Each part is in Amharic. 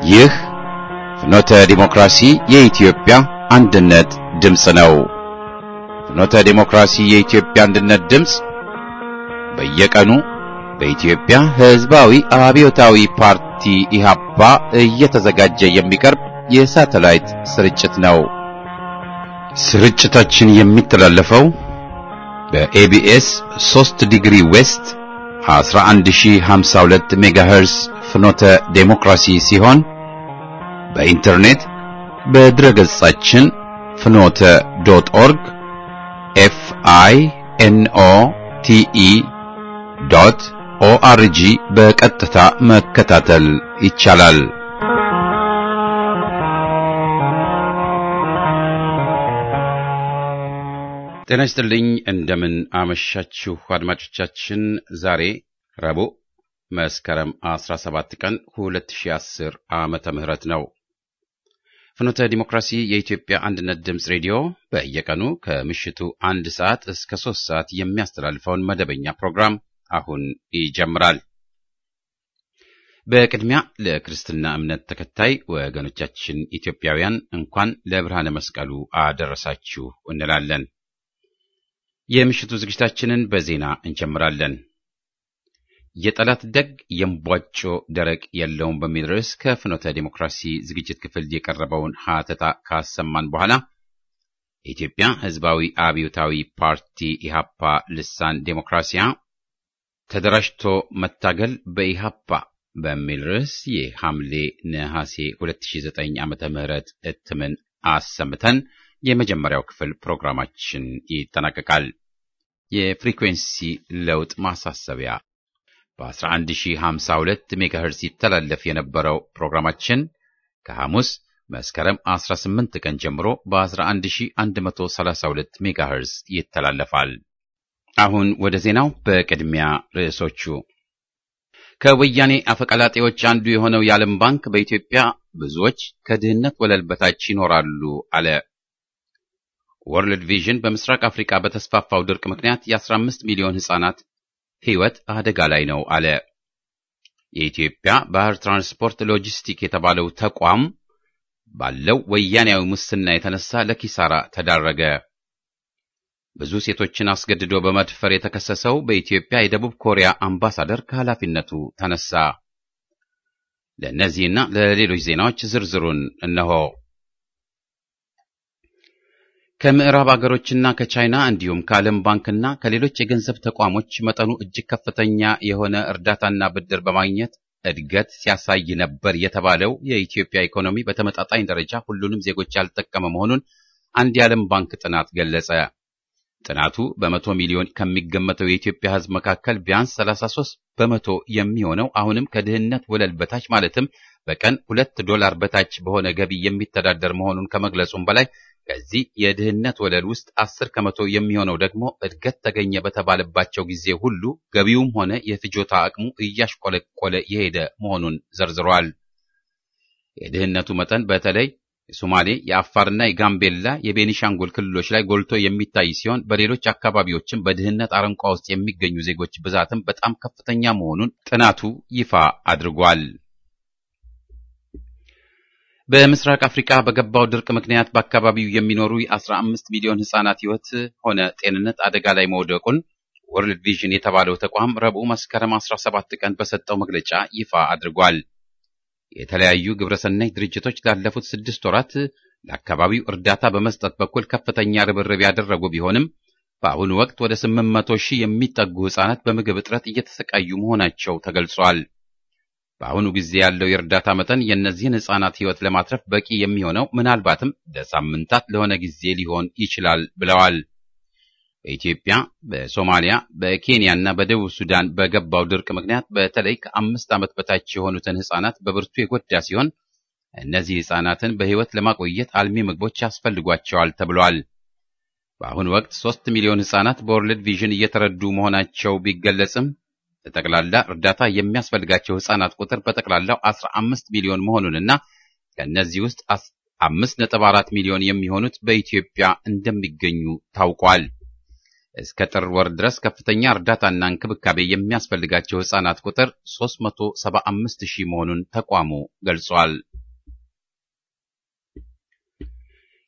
ይህ ፍኖተ ዲሞክራሲ የኢትዮጵያ አንድነት ድምፅ ነው። ፍኖተ ዲሞክራሲ የኢትዮጵያ አንድነት ድምፅ በየቀኑ በኢትዮጵያ ሕዝባዊ አብዮታዊ ፓርቲ ኢህአፓ እየተዘጋጀ የሚቀርብ የሳተላይት ስርጭት ነው። ስርጭታችን የሚተላለፈው በኤቢኤስ 3 ዲግሪ ዌስት 11052 ሜጋሄርስ ፍኖተ ዴሞክራሲ ሲሆን በኢንተርኔት በድረገጻችን ፍኖተ ዶት ኦርግ FINOTE.ORG በቀጥታ መከታተል ይቻላል። ጤና ይስጥልኝ። እንደምን አመሻችሁ አድማጮቻችን። ዛሬ ረቡዕ መስከረም 17 ቀን 2010 ዓመተ ምህረት ነው። ፍኖተ ዲሞክራሲ የኢትዮጵያ አንድነት ድምፅ ሬዲዮ በየቀኑ ከምሽቱ 1 ሰዓት እስከ 3 ሰዓት የሚያስተላልፈውን መደበኛ ፕሮግራም አሁን ይጀምራል። በቅድሚያ ለክርስትና እምነት ተከታይ ወገኖቻችን ኢትዮጵያውያን እንኳን ለብርሃነ መስቀሉ አደረሳችሁ እንላለን። የምሽቱ ዝግጅታችንን በዜና እንጀምራለን። የጠላት ደግ የምቧጮ ደረቅ የለውም በሚል ርዕስ ከፍኖተ ዲሞክራሲ ዝግጅት ክፍል የቀረበውን ሀተታ ካሰማን በኋላ የኢትዮጵያ ሕዝባዊ አብዮታዊ ፓርቲ ኢህአፓ ልሳን ዴሞክራሲያ ተደራጅቶ መታገል በኢህአፓ በሚል ርዕስ የሐምሌ ነሐሴ 2009 ዓመተ ምህረት እትምን አሰምተን የመጀመሪያው ክፍል ፕሮግራማችን ይጠናቀቃል። የፍሪኩዌንሲ ለውጥ ማሳሰቢያ በ11052 ሜጋሄርዝ ይተላለፍ የነበረው ፕሮግራማችን ከሐሙስ መስከረም 18 ቀን ጀምሮ በ11132 ሜጋሄርዝ ይተላለፋል። አሁን ወደ ዜናው። በቅድሚያ ርዕሶቹ። ከወያኔ አፈቀላጤዎች አንዱ የሆነው የዓለም ባንክ በኢትዮጵያ ብዙዎች ከድህነት ወለል በታች ይኖራሉ አለ። ወርልድ ቪዥን በምስራቅ አፍሪካ በተስፋፋው ድርቅ ምክንያት የ15 ሚሊዮን ሕፃናት ሕይወት አደጋ ላይ ነው አለ። የኢትዮጵያ ባህር ትራንስፖርት ሎጂስቲክ የተባለው ተቋም ባለው ወያኔያዊ ሙስና የተነሳ ለኪሳራ ተዳረገ። ብዙ ሴቶችን አስገድዶ በመድፈር የተከሰሰው በኢትዮጵያ የደቡብ ኮሪያ አምባሳደር ከኃላፊነቱ ተነሳ። ለእነዚህና ለሌሎች ዜናዎች ዝርዝሩን እነሆ። ከምዕራብ አገሮችና ከቻይና እንዲሁም ከዓለም ባንክና ከሌሎች የገንዘብ ተቋሞች መጠኑ እጅግ ከፍተኛ የሆነ እርዳታና ብድር በማግኘት እድገት ሲያሳይ ነበር የተባለው የኢትዮጵያ ኢኮኖሚ በተመጣጣኝ ደረጃ ሁሉንም ዜጎች ያልጠቀመ መሆኑን አንድ የዓለም ባንክ ጥናት ገለጸ። ጥናቱ በ100 ሚሊዮን ከሚገመተው የኢትዮጵያ ሕዝብ መካከል ቢያንስ 33 በመቶ የሚሆነው አሁንም ከድህነት ወለል በታች ማለትም በቀን $2 በታች በሆነ ገቢ የሚተዳደር መሆኑን ከመግለጹም በላይ ከዚህ የድህነት ወለል ውስጥ 10 ከመቶ የሚሆነው ደግሞ እድገት ተገኘ በተባለባቸው ጊዜ ሁሉ ገቢውም ሆነ የፍጆታ አቅሙ እያሽቆለቆለ የሄደ መሆኑን ዘርዝሯል። የድህነቱ መጠን በተለይ የሶማሌ፣ የአፋርና የጋምቤላ፣ የቤኒሻንጉል ክልሎች ላይ ጎልቶ የሚታይ ሲሆን በሌሎች አካባቢዎችም በድህነት አረንቋ ውስጥ የሚገኙ ዜጎች ብዛትም በጣም ከፍተኛ መሆኑን ጥናቱ ይፋ አድርጓል። በምስራቅ አፍሪካ በገባው ድርቅ ምክንያት በአካባቢው የሚኖሩ የ15 ሚሊዮን ሕፃናት ሕይወት ሆነ ጤንነት አደጋ ላይ መውደቁን ወርልድ ቪዥን የተባለው ተቋም ረቡዕ መስከረም 17 ቀን በሰጠው መግለጫ ይፋ አድርጓል። የተለያዩ ግብረሰናይ ድርጅቶች ላለፉት 6 ወራት ለአካባቢው እርዳታ በመስጠት በኩል ከፍተኛ ርብርብ ያደረጉ ቢሆንም በአሁኑ ወቅት ወደ 800 ሺህ የሚጠጉ ሕፃናት በምግብ እጥረት እየተሰቃዩ መሆናቸው ተገልጿል። በአሁኑ ጊዜ ያለው የእርዳታ መጠን የእነዚህን ሕፃናት ሕይወት ለማትረፍ በቂ የሚሆነው ምናልባትም ለሳምንታት ለሆነ ጊዜ ሊሆን ይችላል ብለዋል። በኢትዮጵያ፣ በሶማሊያ፣ በኬንያና በደቡብ ሱዳን በገባው ድርቅ ምክንያት በተለይ ከ5 ዓመት በታች የሆኑትን ሕፃናት በብርቱ የጎዳ ሲሆን እነዚህ ሕፃናትን በሕይወት ለማቆየት አልሚ ምግቦች ያስፈልጓቸዋል ተብሏል። በአሁኑ ወቅት 3 ሚሊዮን ሕፃናት በወርልድ ቪዥን እየተረዱ መሆናቸው ቢገለጽም ለጠቅላላ እርዳታ የሚያስፈልጋቸው ሕፃናት ቁጥር በጠቅላላው 15 ሚሊዮን መሆኑንና ከእነዚህ ውስጥ 5.4 ሚሊዮን የሚሆኑት በኢትዮጵያ እንደሚገኙ ታውቋል። እስከ ጥር ወር ድረስ ከፍተኛ እርዳታና እንክብካቤ የሚያስፈልጋቸው ሕፃናት ቁጥር 375,000 መሆኑን ተቋሙ ገልጿል።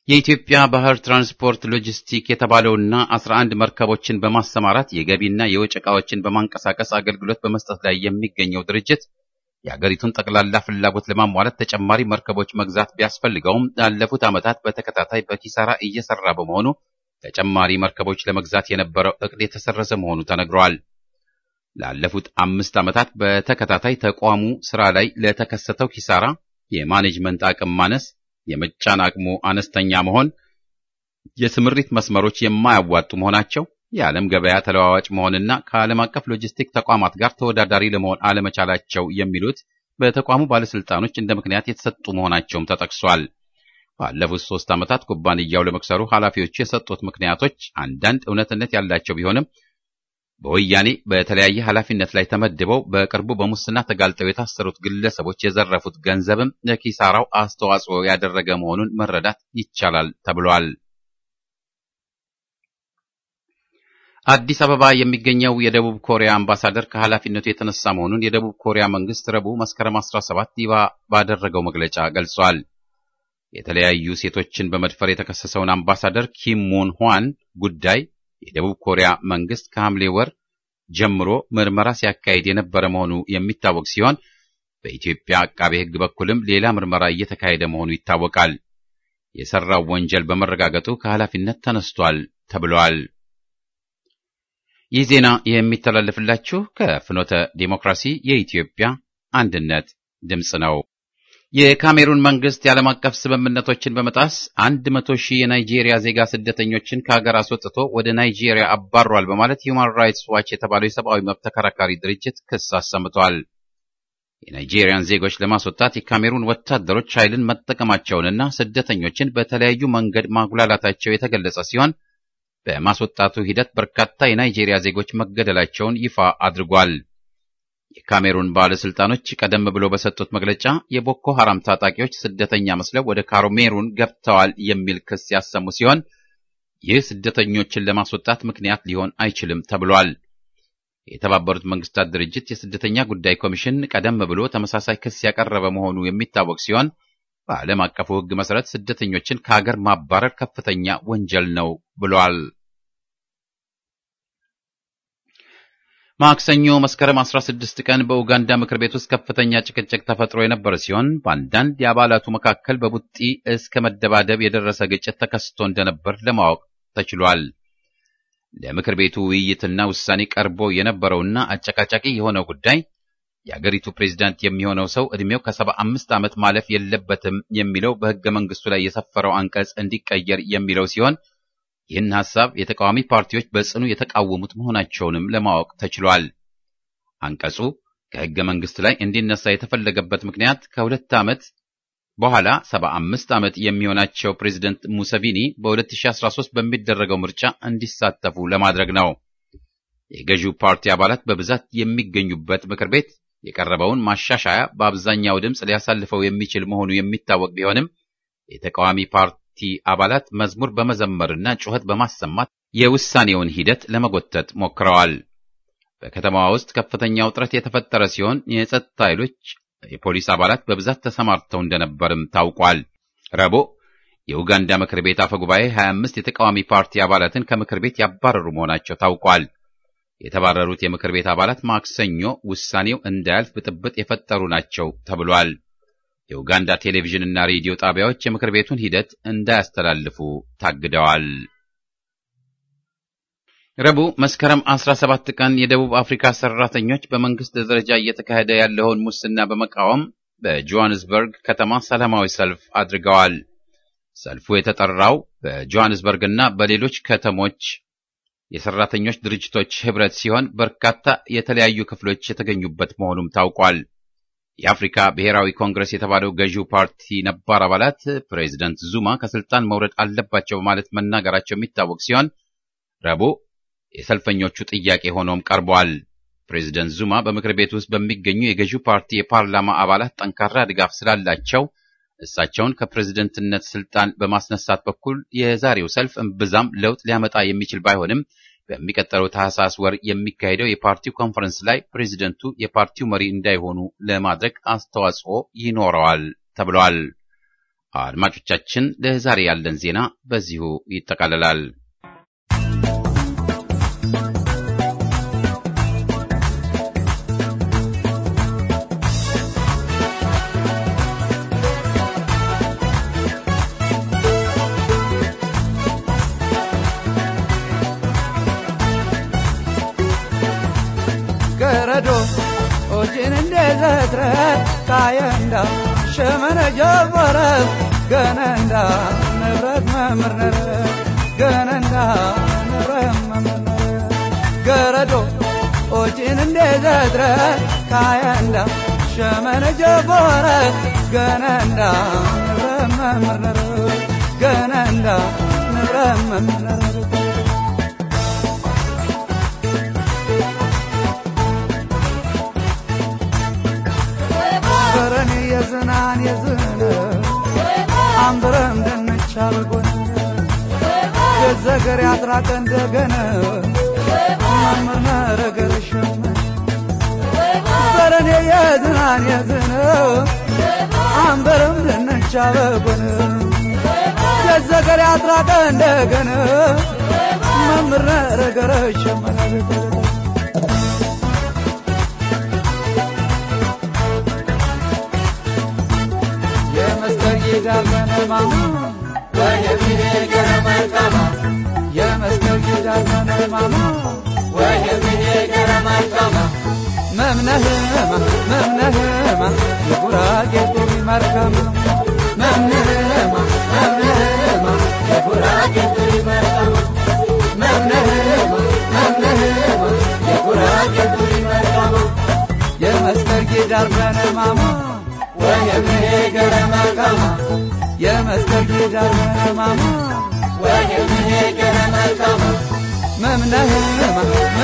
የኢትዮጵያ ባህር ትራንስፖርት ሎጂስቲክ የተባለውና 11 መርከቦችን በማሰማራት የገቢና የወጪ ዕቃዎችን በማንቀሳቀስ አገልግሎት በመስጠት ላይ የሚገኘው ድርጅት የአገሪቱን ጠቅላላ ፍላጎት ለማሟላት ተጨማሪ መርከቦች መግዛት ቢያስፈልገውም ላለፉት ዓመታት በተከታታይ በኪሳራ እየሰራ በመሆኑ ተጨማሪ መርከቦች ለመግዛት የነበረው ዕቅድ የተሰረዘ መሆኑ ተነግሯል። ላለፉት 5 ዓመታት በተከታታይ ተቋሙ ስራ ላይ ለተከሰተው ኪሳራ የማኔጅመንት አቅም ማነስ፣ የመጫን አቅሙ አነስተኛ መሆን፣ የስምሪት መስመሮች የማያዋጡ መሆናቸው፣ የዓለም ገበያ ተለዋዋጭ መሆንና ከዓለም አቀፍ ሎጂስቲክ ተቋማት ጋር ተወዳዳሪ ለመሆን አለመቻላቸው የሚሉት በተቋሙ ባለስልጣኖች እንደ ምክንያት የተሰጡ መሆናቸውም ተጠቅሷል። ባለፉት 3 ዓመታት ኩባንያው ለመክሰሩ ኃላፊዎቹ የሰጡት ምክንያቶች አንዳንድ እውነትነት ያላቸው ቢሆንም በወያኔ በተለያየ ኃላፊነት ላይ ተመድበው በቅርቡ በሙስና ተጋልጠው የታሰሩት ግለሰቦች የዘረፉት ገንዘብም ለኪሳራው አስተዋጽኦ ያደረገ መሆኑን መረዳት ይቻላል ተብሏል። አዲስ አበባ የሚገኘው የደቡብ ኮሪያ አምባሳደር ከኃላፊነቱ የተነሳ መሆኑን የደቡብ ኮሪያ መንግስት ረቡዕ መስከረም 17 ይፋ ባደረገው መግለጫ ገልጿል። የተለያዩ ሴቶችን በመድፈር የተከሰሰውን አምባሳደር ኪም ሙን ኋን ጉዳይ የደቡብ ኮሪያ መንግስት ከሐምሌ ወር ጀምሮ ምርመራ ሲያካሂድ የነበረ መሆኑ የሚታወቅ ሲሆን በኢትዮጵያ አቃቤ ሕግ በኩልም ሌላ ምርመራ እየተካሄደ መሆኑ ይታወቃል። የሰራው ወንጀል በመረጋገጡ ከኃላፊነት ተነስቷል ተብሏል። ይህ ዜና የሚተላለፍላችሁ ከፍኖተ ዲሞክራሲ የኢትዮጵያ አንድነት ድምጽ ነው። የካሜሩን መንግስት የዓለም አቀፍ ስምምነቶችን በመጣስ 100,000 የናይጄሪያ ዜጋ ስደተኞችን ከሀገር አስወጥቶ ወደ ናይጄሪያ አባሯል በማለት ሂውማን ራይትስ ዋች የተባለው የሰብአዊ መብት ተከራካሪ ድርጅት ክስ አሰምቷል። የናይጄሪያን ዜጎች ለማስወጣት የካሜሩን ወታደሮች ኃይልን መጠቀማቸውንና ስደተኞችን በተለያዩ መንገድ ማጉላላታቸው የተገለጸ ሲሆን በማስወጣቱ ሂደት በርካታ የናይጄሪያ ዜጎች መገደላቸውን ይፋ አድርጓል። የካሜሩን ባለስልጣኖች ቀደም ብሎ በሰጡት መግለጫ የቦኮ ሐራም ታጣቂዎች ስደተኛ መስለው ወደ ካሜሩን ገብተዋል የሚል ክስ ያሰሙ ሲሆን ይህ ስደተኞችን ለማስወጣት ምክንያት ሊሆን አይችልም ተብሏል። የተባበሩት መንግስታት ድርጅት የስደተኛ ጉዳይ ኮሚሽን ቀደም ብሎ ተመሳሳይ ክስ ያቀረበ መሆኑ የሚታወቅ ሲሆን በዓለም አቀፉ ሕግ መሰረት ስደተኞችን ከሀገር ማባረር ከፍተኛ ወንጀል ነው ብሏል። ማክሰኞ መስከረም 16 ቀን በኡጋንዳ ምክር ቤት ውስጥ ከፍተኛ ጭቅጭቅ ተፈጥሮ የነበረ ሲሆን በአንዳንድ የአባላቱ መካከል በቡጢ እስከ መደባደብ የደረሰ ግጭት ተከስቶ እንደነበር ለማወቅ ተችሏል። ለምክር ቤቱ ውይይትና ውሳኔ ቀርቦ የነበረውና አጨቃጫቂ የሆነው ጉዳይ የአገሪቱ ፕሬዝዳንት የሚሆነው ሰው ዕድሜው ከ75 ዓመት ማለፍ የለበትም የሚለው በሕገ መንግስቱ ላይ የሰፈረው አንቀጽ እንዲቀየር የሚለው ሲሆን ይህን ሐሳብ የተቃዋሚ ፓርቲዎች በጽኑ የተቃወሙት መሆናቸውንም ለማወቅ ተችሏል። አንቀጹ ከሕገ መንግስት ላይ እንዲነሳ የተፈለገበት ምክንያት ከ2 ዓመት በኋላ 75 ዓመት የሚሆናቸው ፕሬዝዳንት ሙሰቪኒ በ2013 በሚደረገው ምርጫ እንዲሳተፉ ለማድረግ ነው። የገዢው ፓርቲ አባላት በብዛት የሚገኙበት ምክር ቤት የቀረበውን ማሻሻያ በአብዛኛው ድምፅ ሊያሳልፈው የሚችል መሆኑ የሚታወቅ ቢሆንም የተቃዋሚ ፓርቲ አባላት መዝሙር በመዘመርና ጩኸት በማሰማት የውሳኔውን ሂደት ለመጎተት ሞክረዋል። በከተማዋ ውስጥ ከፍተኛ ውጥረት የተፈጠረ ሲሆን የጸጥታ ኃይሎች የፖሊስ አባላት በብዛት ተሰማርተው እንደነበርም ታውቋል። ረቡዕ የኡጋንዳ ምክር ቤት አፈ ጉባኤ 25 የተቃዋሚ ፓርቲ አባላትን ከምክር ቤት ያባረሩ መሆናቸው ታውቋል። የተባረሩት የምክር ቤት አባላት ማክሰኞ ውሳኔው እንዳያልፍ ብጥብጥ የፈጠሩ ናቸው ተብሏል። የኡጋንዳ ቴሌቪዥን እና ሬዲዮ ጣቢያዎች የምክር ቤቱን ሂደት እንዳያስተላልፉ ታግደዋል። ረቡዕ መስከረም 17 ቀን የደቡብ አፍሪካ ሰራተኞች በመንግስት ደረጃ እየተካሄደ ያለውን ሙስና በመቃወም በጆሃንስበርግ ከተማ ሰላማዊ ሰልፍ አድርገዋል። ሰልፉ የተጠራው በጆሃንስበርግ እና በሌሎች ከተሞች የሰራተኞች ድርጅቶች ህብረት ሲሆን በርካታ የተለያዩ ክፍሎች የተገኙበት መሆኑም ታውቋል። የአፍሪካ ብሔራዊ ኮንግረስ የተባለው ገዢው ፓርቲ ነባር አባላት ፕሬዝዳንት ዙማ ከስልጣን መውረድ አለባቸው በማለት መናገራቸው የሚታወቅ ሲሆን ረቡዕ የሰልፈኞቹ ጥያቄ ሆኖም ቀርቧል። ፕሬዝዳንት ዙማ በምክር ቤት ውስጥ በሚገኙ የገዢው ፓርቲ የፓርላማ አባላት ጠንካራ ድጋፍ ስላላቸው እሳቸውን ከፕሬዝደንትነት ስልጣን በማስነሳት በኩል የዛሬው ሰልፍ እምብዛም ለውጥ ሊያመጣ የሚችል ባይሆንም በሚቀጥለው ታህሳስ ወር የሚካሄደው የፓርቲው ኮንፈረንስ ላይ ፕሬዝደንቱ የፓርቲው መሪ እንዳይሆኑ ለማድረግ አስተዋጽኦ ይኖረዋል ተብሏል። አድማጮቻችን ለዛሬ ያለን ዜና በዚሁ ይጠቃለላል። ገረዶ ኦጂን እንደዘትረ ካየንዳ ሸመነ ጀበረ ገነንዳ ንብረት መምርነረ ገነንዳ ንብረት መምርነረ ገረዶ ኦጂን እንደዘትረ ካየንዳ ሸመነ ጀበረ ገነንዳ ንብረት መምርነረ ገነንዳ ንብረት መምርነረ የዝናን የዝነ አንብረም ደንቻል ጎነ የዘገር ያጥራቀ እንደገነ ማመርና ረገረሽም በረኔ የዝናን የዝነ አንብረም ደንቻል ጎነ የዘገር ያጥራቀ እንደገነ ማመርና ረገረሽም يدارنا ماما ويبني كرم الكما يا مسكن يدارنا ماما ويبني كرم الكما ممنهما يبراك يدري مركما ممنهما يبراك يدري مركما ممنهما يبراك يدري مركما يا مسكن يدارنا ماما ويبني كرم الكما يا مسجد الماما ويبني كرم الكما ممنهما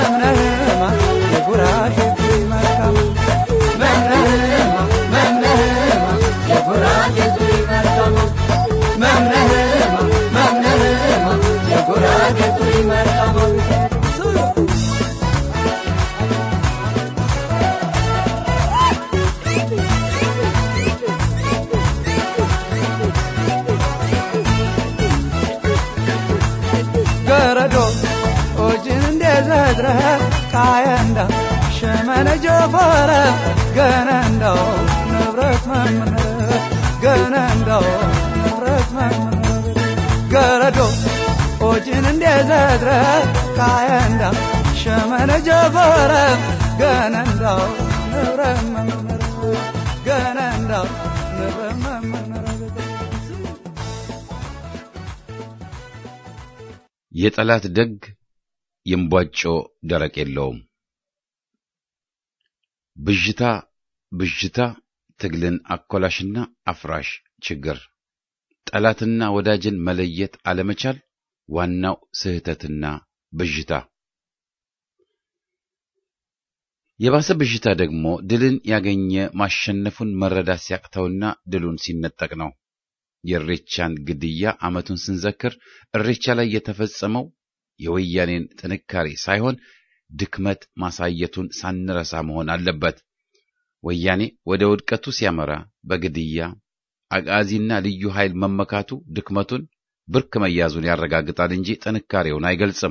يبراك في مكما ممنهما يبراك في مكما ممنهما يبراك في مكما زدره كايندا شمن جفره جنندا نبرت ممنه جنندا نبرت ممنه جردو اوجين اندي زدره كايندا شمن جفره جنندا نبرت ممنه جنندا نبرت ممنه የጠላት ደግ የምቧጮ ደረቅ የለውም። ብዥታ ትግልን አኮላሽና አፍራሽ ችግር፣ ጠላትና ወዳጅን መለየት አለመቻል ዋናው ስህተትና ብዥታ። የባሰ ብዥታ ደግሞ ድልን ያገኘ ማሸነፉን መረዳት ሲያቅተውና ድሉን ሲነጠቅ ነው። የኢሬቻን ግድያ ዓመቱን ስንዘክር ኢሬቻ ላይ የተፈጸመው የወያኔን ጥንካሬ ሳይሆን ድክመት ማሳየቱን ሳንረሳ መሆን አለበት። ወያኔ ወደ ውድቀቱ ሲያመራ በግድያ አጋዚና ልዩ ኃይል መመካቱ ድክመቱን ብርክ መያዙን ያረጋግጣል እንጂ ጥንካሬውን አይገልጽም።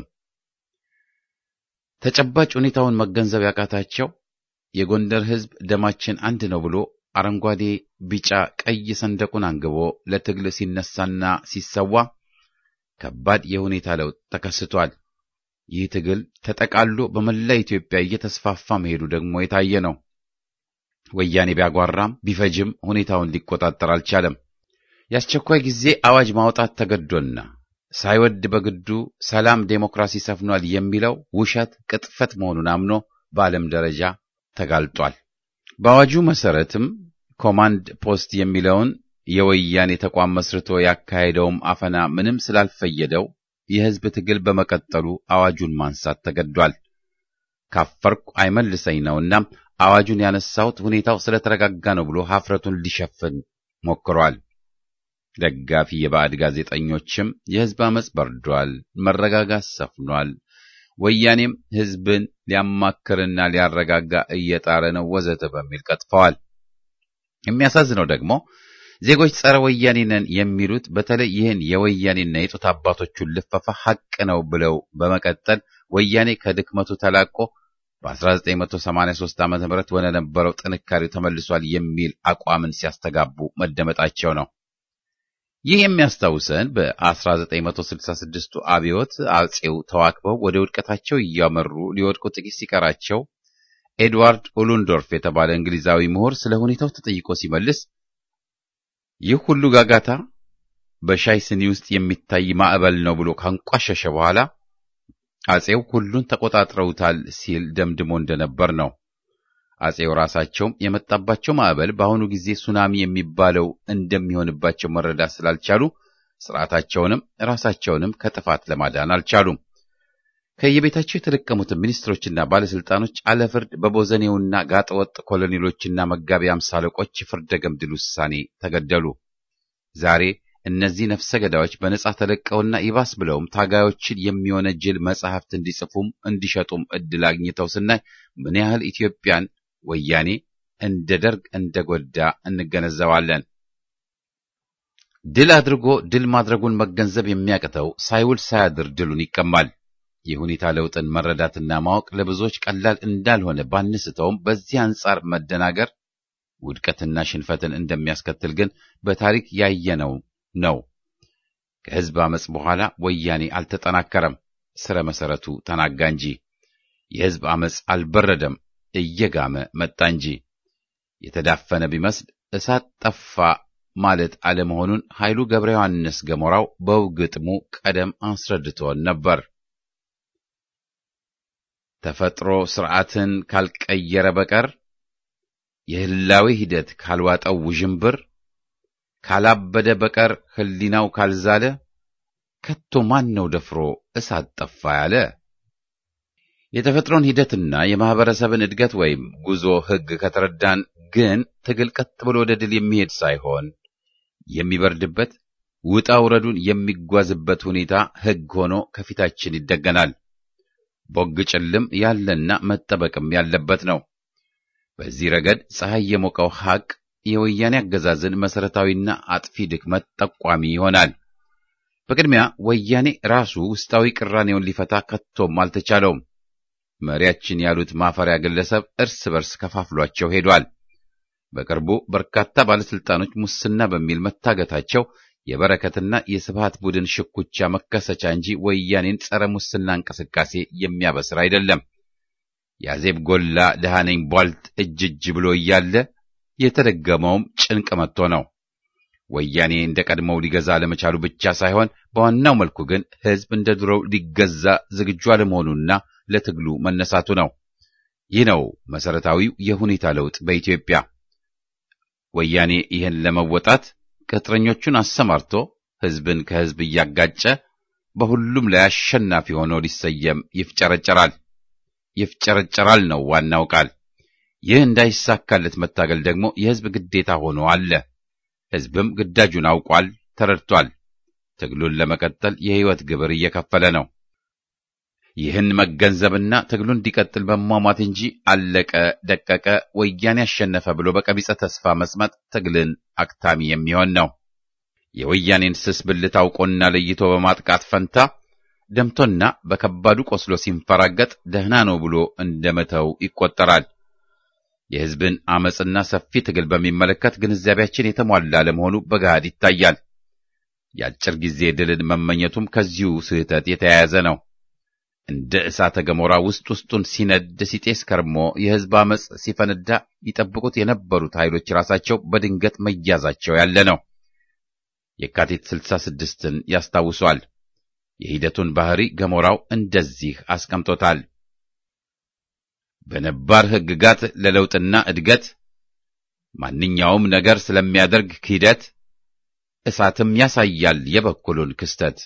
ተጨባጭ ሁኔታውን መገንዘብ ያቃታቸው የጎንደር ሕዝብ ደማችን አንድ ነው ብሎ አረንጓዴ፣ ቢጫ፣ ቀይ ሰንደቁን አንግቦ ለትግል ሲነሳና ሲሰዋ ከባድ የሁኔታ ለውጥ ተከስቷል። ይህ ትግል ተጠቃሎ በመላ ኢትዮጵያ እየተስፋፋ መሄዱ ደግሞ የታየ ነው። ወያኔ ቢያጓራም ቢፈጅም ሁኔታውን ሊቆጣጠር አልቻለም። ያስቸኳይ ጊዜ አዋጅ ማውጣት ተገዶና ሳይወድ በግዱ ሰላም ዴሞክራሲ ሰፍኗል የሚለው ውሸት ቅጥፈት መሆኑን አምኖ በዓለም ደረጃ ተጋልጧል። በአዋጁ መሰረትም ኮማንድ ፖስት የሚለውን የወያኔ ተቋም መስርቶ ያካሄደውም አፈና ምንም ስላልፈየደው የህዝብ ትግል በመቀጠሉ አዋጁን ማንሳት ተገዷል። ካፈርኩ አይመልሰኝ ነውና አዋጁን ያነሳውት ሁኔታው ስለተረጋጋ ነው ብሎ ሀፍረቱን ሊሸፍን ሞክሯል። ደጋፊ የባዕድ ጋዜጠኞችም የህዝብ አመጽ በርዷል፣ መረጋጋት ሰፍኗል፣ ወያኔም ህዝብን ሊያማክርና ሊያረጋጋ እየጣረ ነው ወዘተ በሚል ቀጥፈዋል። የሚያሳዝነው ደግሞ ዜጎች ጸረ ወያኔ ነን የሚሉት በተለይ ይህን የወያኔና የጡት አባቶቹን ልፈፋ ሐቅ ነው ብለው በመቀጠል ወያኔ ከድክመቱ ተላቆ በ1983 ዓ.ም ወደ ነበረው ጥንካሬው ተመልሷል የሚል አቋምን ሲያስተጋቡ መደመጣቸው ነው። ይህ የሚያስታውሰን በ1966 አብዮት አጼው ተዋክበው ወደ ውድቀታቸው እያመሩ ሊወድቁ ጥቂት ሲቀራቸው ኤድዋርድ ኡሉንዶርፍ የተባለ እንግሊዛዊ ምሁር ስለ ሁኔታው ተጠይቆ ሲመልስ ይህ ሁሉ ጋጋታ በሻይ ስኒ ውስጥ የሚታይ ማዕበል ነው ብሎ ካንቋሸሸ በኋላ አጼው ሁሉን ተቆጣጥረውታል ሲል ደምድሞ እንደነበር ነው። አጼው ራሳቸውም የመጣባቸው ማዕበል በአሁኑ ጊዜ ሱናሚ የሚባለው እንደሚሆንባቸው መረዳት ስላልቻሉ ስርዓታቸውንም ራሳቸውንም ከጥፋት ለማዳን አልቻሉም። ከየቤታቸው የተለቀሙትን ሚኒስትሮችና ባለስልጣኖች አለፍርድ በቦዘኔውና ጋጠወጥ ኮሎኔሎችና መጋቢ አምሳ አለቆች ፍርደ ገምድል ውሳኔ ተገደሉ። ዛሬ እነዚህ ነፍሰ ገዳዮች በነጻ ተለቀውና ይባስ ብለውም ታጋዮችን የሚወነጅል መጻሕፍት እንዲጽፉም እንዲሸጡም እድል አግኝተው ስናይ ምን ያህል ኢትዮጵያን ወያኔ እንደ ደርግ እንደጎዳ እንገነዘባለን። ድል አድርጎ ድል ማድረጉን መገንዘብ የሚያቅተው ሳይውል ሳያድር ድሉን ይቀማል። የሁኔታ ለውጥን መረዳትና ማወቅ ለብዙዎች ቀላል እንዳልሆነ ባንስተውም በዚህ አንጻር መደናገር ውድቀትና ሽንፈትን እንደሚያስከትል ግን በታሪክ ያየነው ነው። ከህዝብ አመጽ በኋላ ወያኔ አልተጠናከረም፣ ስረ መሰረቱ ተናጋ እንጂ። የህዝብ አመጽ አልበረደም፣ እየጋመ መጣ እንጂ። የተዳፈነ ቢመስል እሳት ጠፋ ማለት አለመሆኑን ኃይሉ ገብረ ዮሐንስ ገሞራው በውግጥሙ ቀደም አስረድቶን ነበር። ተፈጥሮ ስርዓትን ካልቀየረ በቀር የህላዌ ሂደት ካልዋጠው ውዥንብር ካላበደ በቀር ህሊናው ካልዛለ ከቶ ማን ነው ደፍሮ እሳት ጠፋ ያለ? የተፈጥሮን ሂደትና የማህበረሰብን እድገት ወይም ጉዞ ህግ ከተረዳን ግን ትግል ቀጥ ብሎ ወደ ድል የሚሄድ ሳይሆን የሚበርድበት ውጣ ውረዱን የሚጓዝበት ሁኔታ ህግ ሆኖ ከፊታችን ይደገናል። ቦግ ጭልም ያለና መጠበቅም ያለበት ነው። በዚህ ረገድ ፀሐይ የሞቀው ሐቅ የወያኔ አገዛዝን መሰረታዊና አጥፊ ድክመት ጠቋሚ ይሆናል። በቅድሚያ ወያኔ ራሱ ውስጣዊ ቅራኔውን ሊፈታ ከቶም አልተቻለውም። መሪያችን ያሉት ማፈሪያ ግለሰብ እርስ በርስ ከፋፍሏቸው ሄዷል። በቅርቡ በርካታ ባለስልጣኖች ሙስና በሚል መታገታቸው የበረከትና የስብሃት ቡድን ሽኩቻ መከሰቻ እንጂ ወያኔን ጸረ ሙስና እንቅስቃሴ የሚያበስር አይደለም። ያዜብ ጎላ ደሃነኝ ቧልት እጅ ብሎ እያለ የተደገመውም ጭንቅ መጥቶ ነው። ወያኔ እንደቀድሞው ሊገዛ ለመቻሉ ብቻ ሳይሆን በዋናው መልኩ ግን ህዝብ እንደ ድሮው ሊገዛ ዝግጁ አለመሆኑና ለትግሉ መነሳቱ ነው። ይህ ነው መሰረታዊው የሁኔታ ለውጥ በኢትዮጵያ። ወያኔ ይህን ለመወጣት ቅጥረኞቹን አሰማርቶ ህዝብን ከህዝብ እያጋጨ በሁሉም ላይ አሸናፊ ሆኖ ሊሰየም ይፍጨረጨራል ነው ዋናው ቃል። ይህ እንዳይሳካለት መታገል ደግሞ የህዝብ ግዴታ ሆኖ አለ። ህዝብም ግዳጁን አውቋል፣ ተረድቷል። ትግሉን ለመቀጠል የህይወት ግብር እየከፈለ ነው። ይህን መገንዘብና ትግሉን እንዲቀጥል መሟሟት እንጂ አለቀ ደቀቀ ወያኔ ያሸነፈ ብሎ በቀቢጸ ተስፋ መስመጥ ትግልን አክታሚ የሚሆን ነው። የወያኔን ስስ ብልት አውቆና ለይቶ በማጥቃት ፈንታ ደምቶና በከባዱ ቆስሎ ሲንፈራገጥ ደህና ነው ብሎ እንደመተው ይቆጠራል። የህዝብን አመጽና ሰፊ ትግል በሚመለከት ግንዛቤያችን የተሟላ ለመሆኑ በገሃድ ይታያል። የአጭር ጊዜ ድልን መመኘቱም ከዚሁ ስህተት የተያያዘ ነው። እንደ እሳተ ገሞራ ውስጡን ሲነድ ሲጤስ ከርሞ የህዝብ አመጽ ሲፈነዳ ይጠብቁት የነበሩት ኃይሎች ራሳቸው በድንገት መያዛቸው ያለ ነው። የካቲት 66ን ያስታውሷል። የሂደቱን ባህሪ ገሞራው እንደዚህ አስቀምጦታል። በነባር ህግጋት ለለውጥና እድገት ማንኛውም ነገር ስለሚያደርግ ክህደት እሳትም ያሳያል የበኩሉን ክስተት።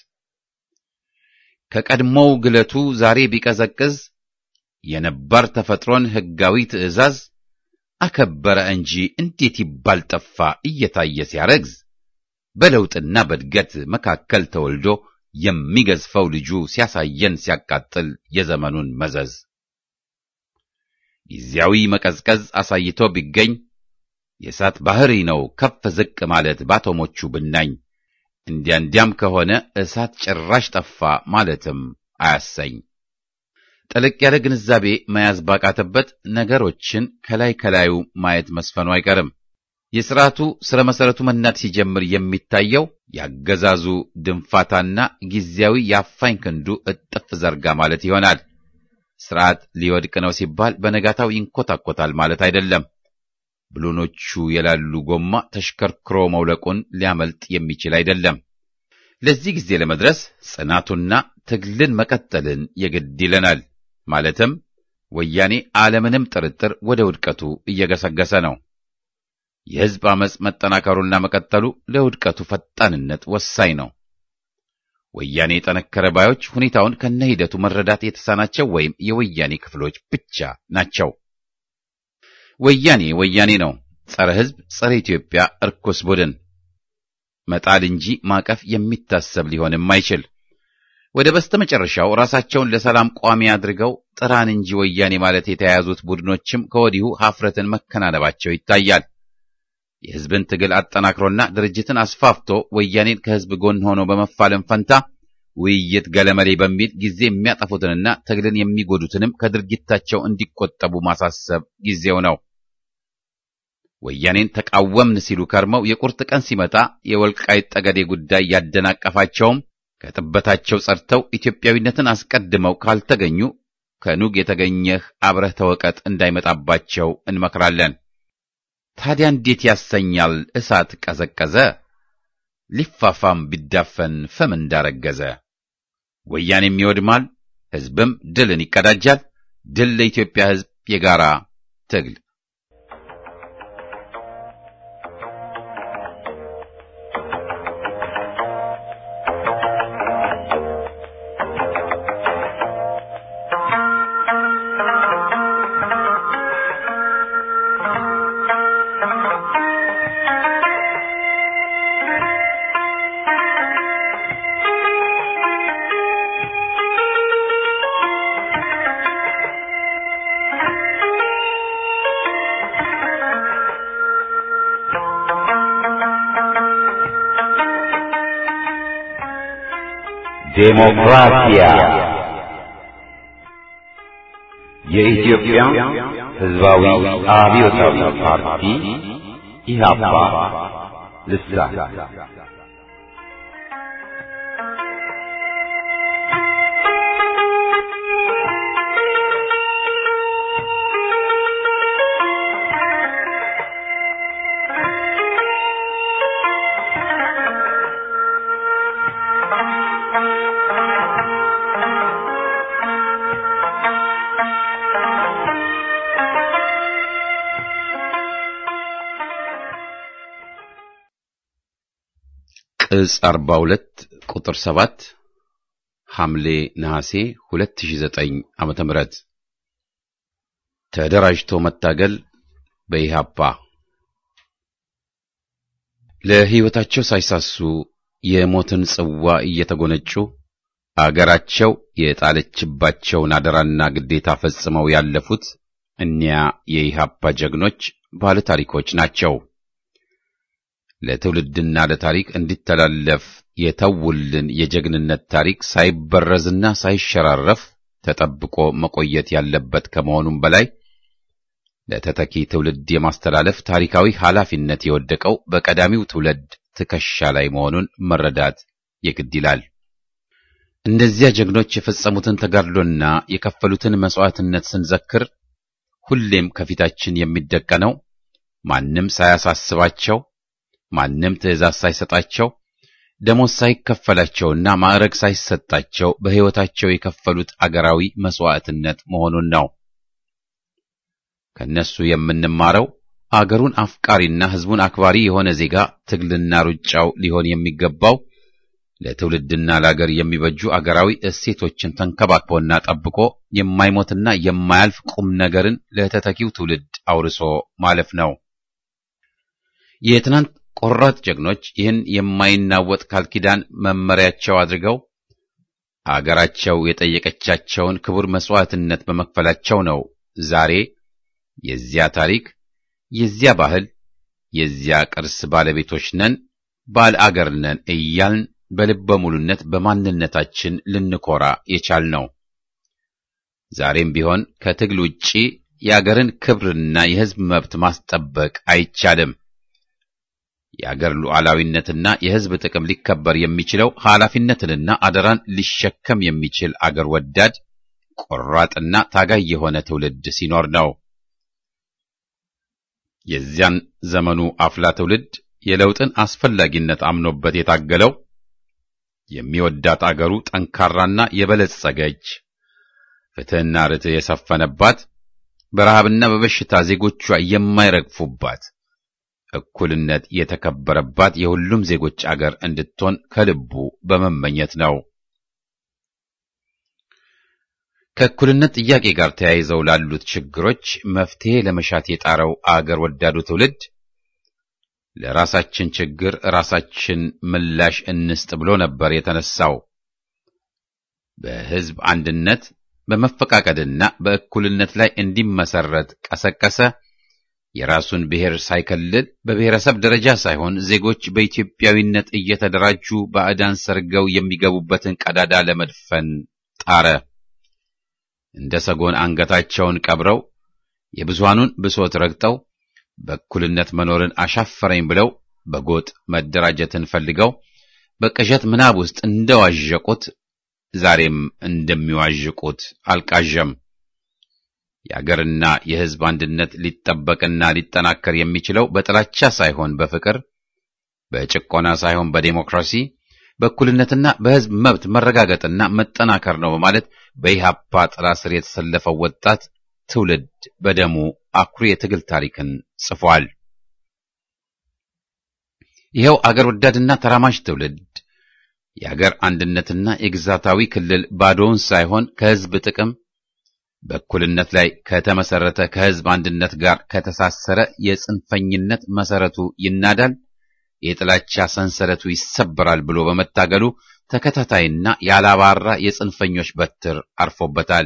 ከቀድሞው ግለቱ ዛሬ ቢቀዘቅዝ የነባር ተፈጥሮን ህጋዊ ትእዛዝ አከበረ እንጂ እንዴት ይባል ጠፋ እየታየ ሲያረግዝ። በለውጥና በእድገት መካከል ተወልዶ የሚገዝፈው ልጁ ሲያሳየን ሲያቃጥል የዘመኑን መዘዝ። ጊዜያዊ መቀዝቀዝ አሳይቶ ቢገኝ የእሳት ባህሪ ነው ከፍ ዝቅ ማለት ባቶሞቹ ብናኝ። እንዲያም ከሆነ እሳት ጭራሽ ጠፋ ማለትም አያሰኝ። ጠለቅ ያለ ግንዛቤ መያዝ ባቃተበት ነገሮችን ከላዩ ማየት መስፈኑ አይቀርም። የሥርዓቱ ስረ መሠረቱ መናድ ሲጀምር የሚታየው ያገዛዙ ድንፋታና ጊዜያዊ ያፋኝ ክንዱ እጥፍ ዘርጋ ማለት ይሆናል። ሥርዓት ሊወድቅ ነው ሲባል በነጋታው ይንኮታኮታል ማለት አይደለም። ብሎኖቹ የላሉ ጎማ ተሽከርክሮ መውለቁን ሊያመልጥ የሚችል አይደለም። ለዚህ ጊዜ ለመድረስ ጽናቱና ትግልን መቀጠልን የግድ ይለናል። ማለትም ወያኔ አለምንም ጥርጥር ወደ ውድቀቱ እየገሰገሰ ነው። የሕዝብ አመጽ መጠናከሩና መቀጠሉ ለውድቀቱ ፈጣንነት ወሳኝ ነው። ወያኔ የጠነከረ ባዮች ሁኔታውን ከነሂደቱ መረዳት የተሳናቸው ወይም የወያኔ ክፍሎች ብቻ ናቸው። ወያኔ ነው። ጸረ ሕዝብ፣ ጸረ ኢትዮጵያ እርኩስ ቡድን። መጣል እንጂ ማቀፍ የሚታሰብ ሊሆንም አይችል። ወደ በስተመጨረሻው ራሳቸውን ለሰላም ቋሚ አድርገው ጥራን እንጂ ወያኔ ማለት የተያያዙት ቡድኖችም ከወዲሁ ኀፍረትን መከናነባቸው ይታያል። የሕዝብን ትግል አጠናክሮና ድርጅትን አስፋፍቶ ወያኔን ከሕዝብ ጎን ሆኖ በመፋለም ፈንታ ውይይት ገለመሌ በሚል ጊዜ የሚያጠፉትንና ትግልን የሚጎዱትንም ከድርጊታቸው እንዲቆጠቡ ማሳሰብ ጊዜው ነው። ወያኔን ተቃወምን ሲሉ ከርመው የቁርጥ ቀን ሲመጣ የወልቃይት ጠገዴ ጉዳይ ያደናቀፋቸውም ከጥበታቸው ጸድተው ኢትዮጵያዊነትን አስቀድመው ካልተገኙ ከኑግ የተገኘህ አብረህ ተወቀጥ እንዳይመጣባቸው እንመክራለን። ታዲያ እንዴት ያሰኛል እሳት ቀዘቀዘ? ሊፋፋም ቢዳፈን ፍም እንዳረገዘ። ወያኔም ይወድማል፣ ሕዝብም ድልን ይቀዳጃል። ድል ለኢትዮጵያ ሕዝብ የጋራ ትግል። ዴሞክራሲያ የኢትዮጵያ ሕዝባዊ አብዮታዊ ፓርቲ ኢህአፓ ልሳን ቅጽ 42 ቁጥር 7 ሐምሌ ነሐሴ 2009 ዓመተ ምህረት ተደራጅቶ መታገል በኢህአፓ ለሕይወታቸው ሳይሳሱ የሞትን ጽዋ እየተጎነጩ አገራቸው የጣለችባቸውን አደራና ግዴታ ፈጽመው ያለፉት እኒያ የኢህአፓ ጀግኖች ባለ ታሪኮች ናቸው። ለትውልድና ለታሪክ እንዲተላለፍ የተውልን የጀግንነት ታሪክ ሳይበረዝና ሳይሸራረፍ ተጠብቆ መቆየት ያለበት ከመሆኑም በላይ ለተተኪ ትውልድ የማስተላለፍ ታሪካዊ ኃላፊነት የወደቀው በቀዳሚው ትውልድ ትከሻ ላይ መሆኑን መረዳት የግድ ይላል። እንደዚያ ጀግኖች የፈጸሙትን ተጋድሎና የከፈሉትን መስዋዕትነት ስንዘክር ሁሌም ከፊታችን የሚደቀነው ማንም ሳያሳስባቸው ማንም ትእዛዝ ሳይሰጣቸው ደሞዝ ሳይከፈላቸውና ማዕረግ ሳይሰጣቸው በሕይወታቸው የከፈሉት አገራዊ መስዋዕትነት መሆኑን ነው። ከነሱ የምንማረው አገሩን አፍቃሪና ሕዝቡን አክባሪ የሆነ ዜጋ ትግልና ሩጫው ሊሆን የሚገባው ለትውልድና ለአገር የሚበጁ አገራዊ እሴቶችን ተንከባክቦና ጠብቆ የማይሞትና የማያልፍ ቁም ነገርን ለተተኪው ትውልድ አውርሶ ማለፍ ነው። የትናንት ቆራጥ ጀግኖች ይህን የማይናወጥ ቃል ኪዳን መመሪያቸው አድርገው አገራቸው የጠየቀቻቸውን ክቡር መስዋዕትነት በመክፈላቸው ነው ዛሬ የዚያ ታሪክ፣ የዚያ ባህል፣ የዚያ ቅርስ ባለቤቶች ነን፣ ባለ አገር ነን እያልን በልበ ሙሉነት በማንነታችን ልንኮራ የቻልነው። ዛሬም ቢሆን ከትግል ውጪ የአገርን ክብርና የሕዝብ መብት ማስጠበቅ አይቻልም። የአገር ሉዓላዊነትና የሕዝብ ጥቅም ሊከበር የሚችለው ኃላፊነትንና አደራን ሊሸከም የሚችል አገር ወዳድ ቆራጥና ታጋይ የሆነ ትውልድ ሲኖር ነው። የዚያን ዘመኑ አፍላ ትውልድ የለውጥን አስፈላጊነት አምኖበት የታገለው የሚወዳት አገሩ ጠንካራና የበለጸገች ፍትሕና ርትዕ የሰፈነባት በረሃብና በበሽታ ዜጎቿ የማይረግፉባት እኩልነት የተከበረባት የሁሉም ዜጎች አገር እንድትሆን ከልቡ በመመኘት ነው። ከእኩልነት ጥያቄ ጋር ተያይዘው ላሉት ችግሮች መፍትሄ ለመሻት የጣረው አገር ወዳዱ ትውልድ ለራሳችን ችግር ራሳችን ምላሽ እንስጥ ብሎ ነበር የተነሳው። በሕዝብ አንድነት በመፈቃቀድና በእኩልነት ላይ እንዲመሰረት ቀሰቀሰ። የራሱን ብሔር ሳይከልል በብሔረሰብ ደረጃ ሳይሆን ዜጎች በኢትዮጵያዊነት እየተደራጁ ባዕዳን ሰርገው የሚገቡበትን ቀዳዳ ለመድፈን ጣረ። እንደ ሰጎን አንገታቸውን ቀብረው የብዙሃኑን ብሶት ረግጠው በእኩልነት መኖርን አሻፈረኝ ብለው በጎጥ መደራጀትን ፈልገው በቅዠት ምናብ ውስጥ እንደዋዠቁት ዛሬም እንደሚዋዥቁት አልቃዠም። የአገርና የሕዝብ አንድነት ሊጠበቅና ሊጠናከር የሚችለው በጥላቻ ሳይሆን በፍቅር፣ በጭቆና ሳይሆን በዴሞክራሲ፣ በእኩልነትና በሕዝብ መብት መረጋገጥና መጠናከር ነው በማለት በኢህአፓ ጥላ ስር የተሰለፈው ወጣት ትውልድ በደሙ አኩሪ የትግል ታሪክን ጽፏል። ይኸው አገር ወዳድና ተራማጅ ትውልድ የአገር አንድነትና የግዛታዊ ክልል ባዶውን ሳይሆን ከሕዝብ ጥቅም በእኩልነት ላይ ከተመሰረተ ከሕዝብ አንድነት ጋር ከተሳሰረ የጽንፈኝነት መሰረቱ ይናዳል፣ የጥላቻ ሰንሰለቱ ይሰበራል ብሎ በመታገሉ ተከታታይና ያላባራ የጽንፈኞች በትር አርፎበታል።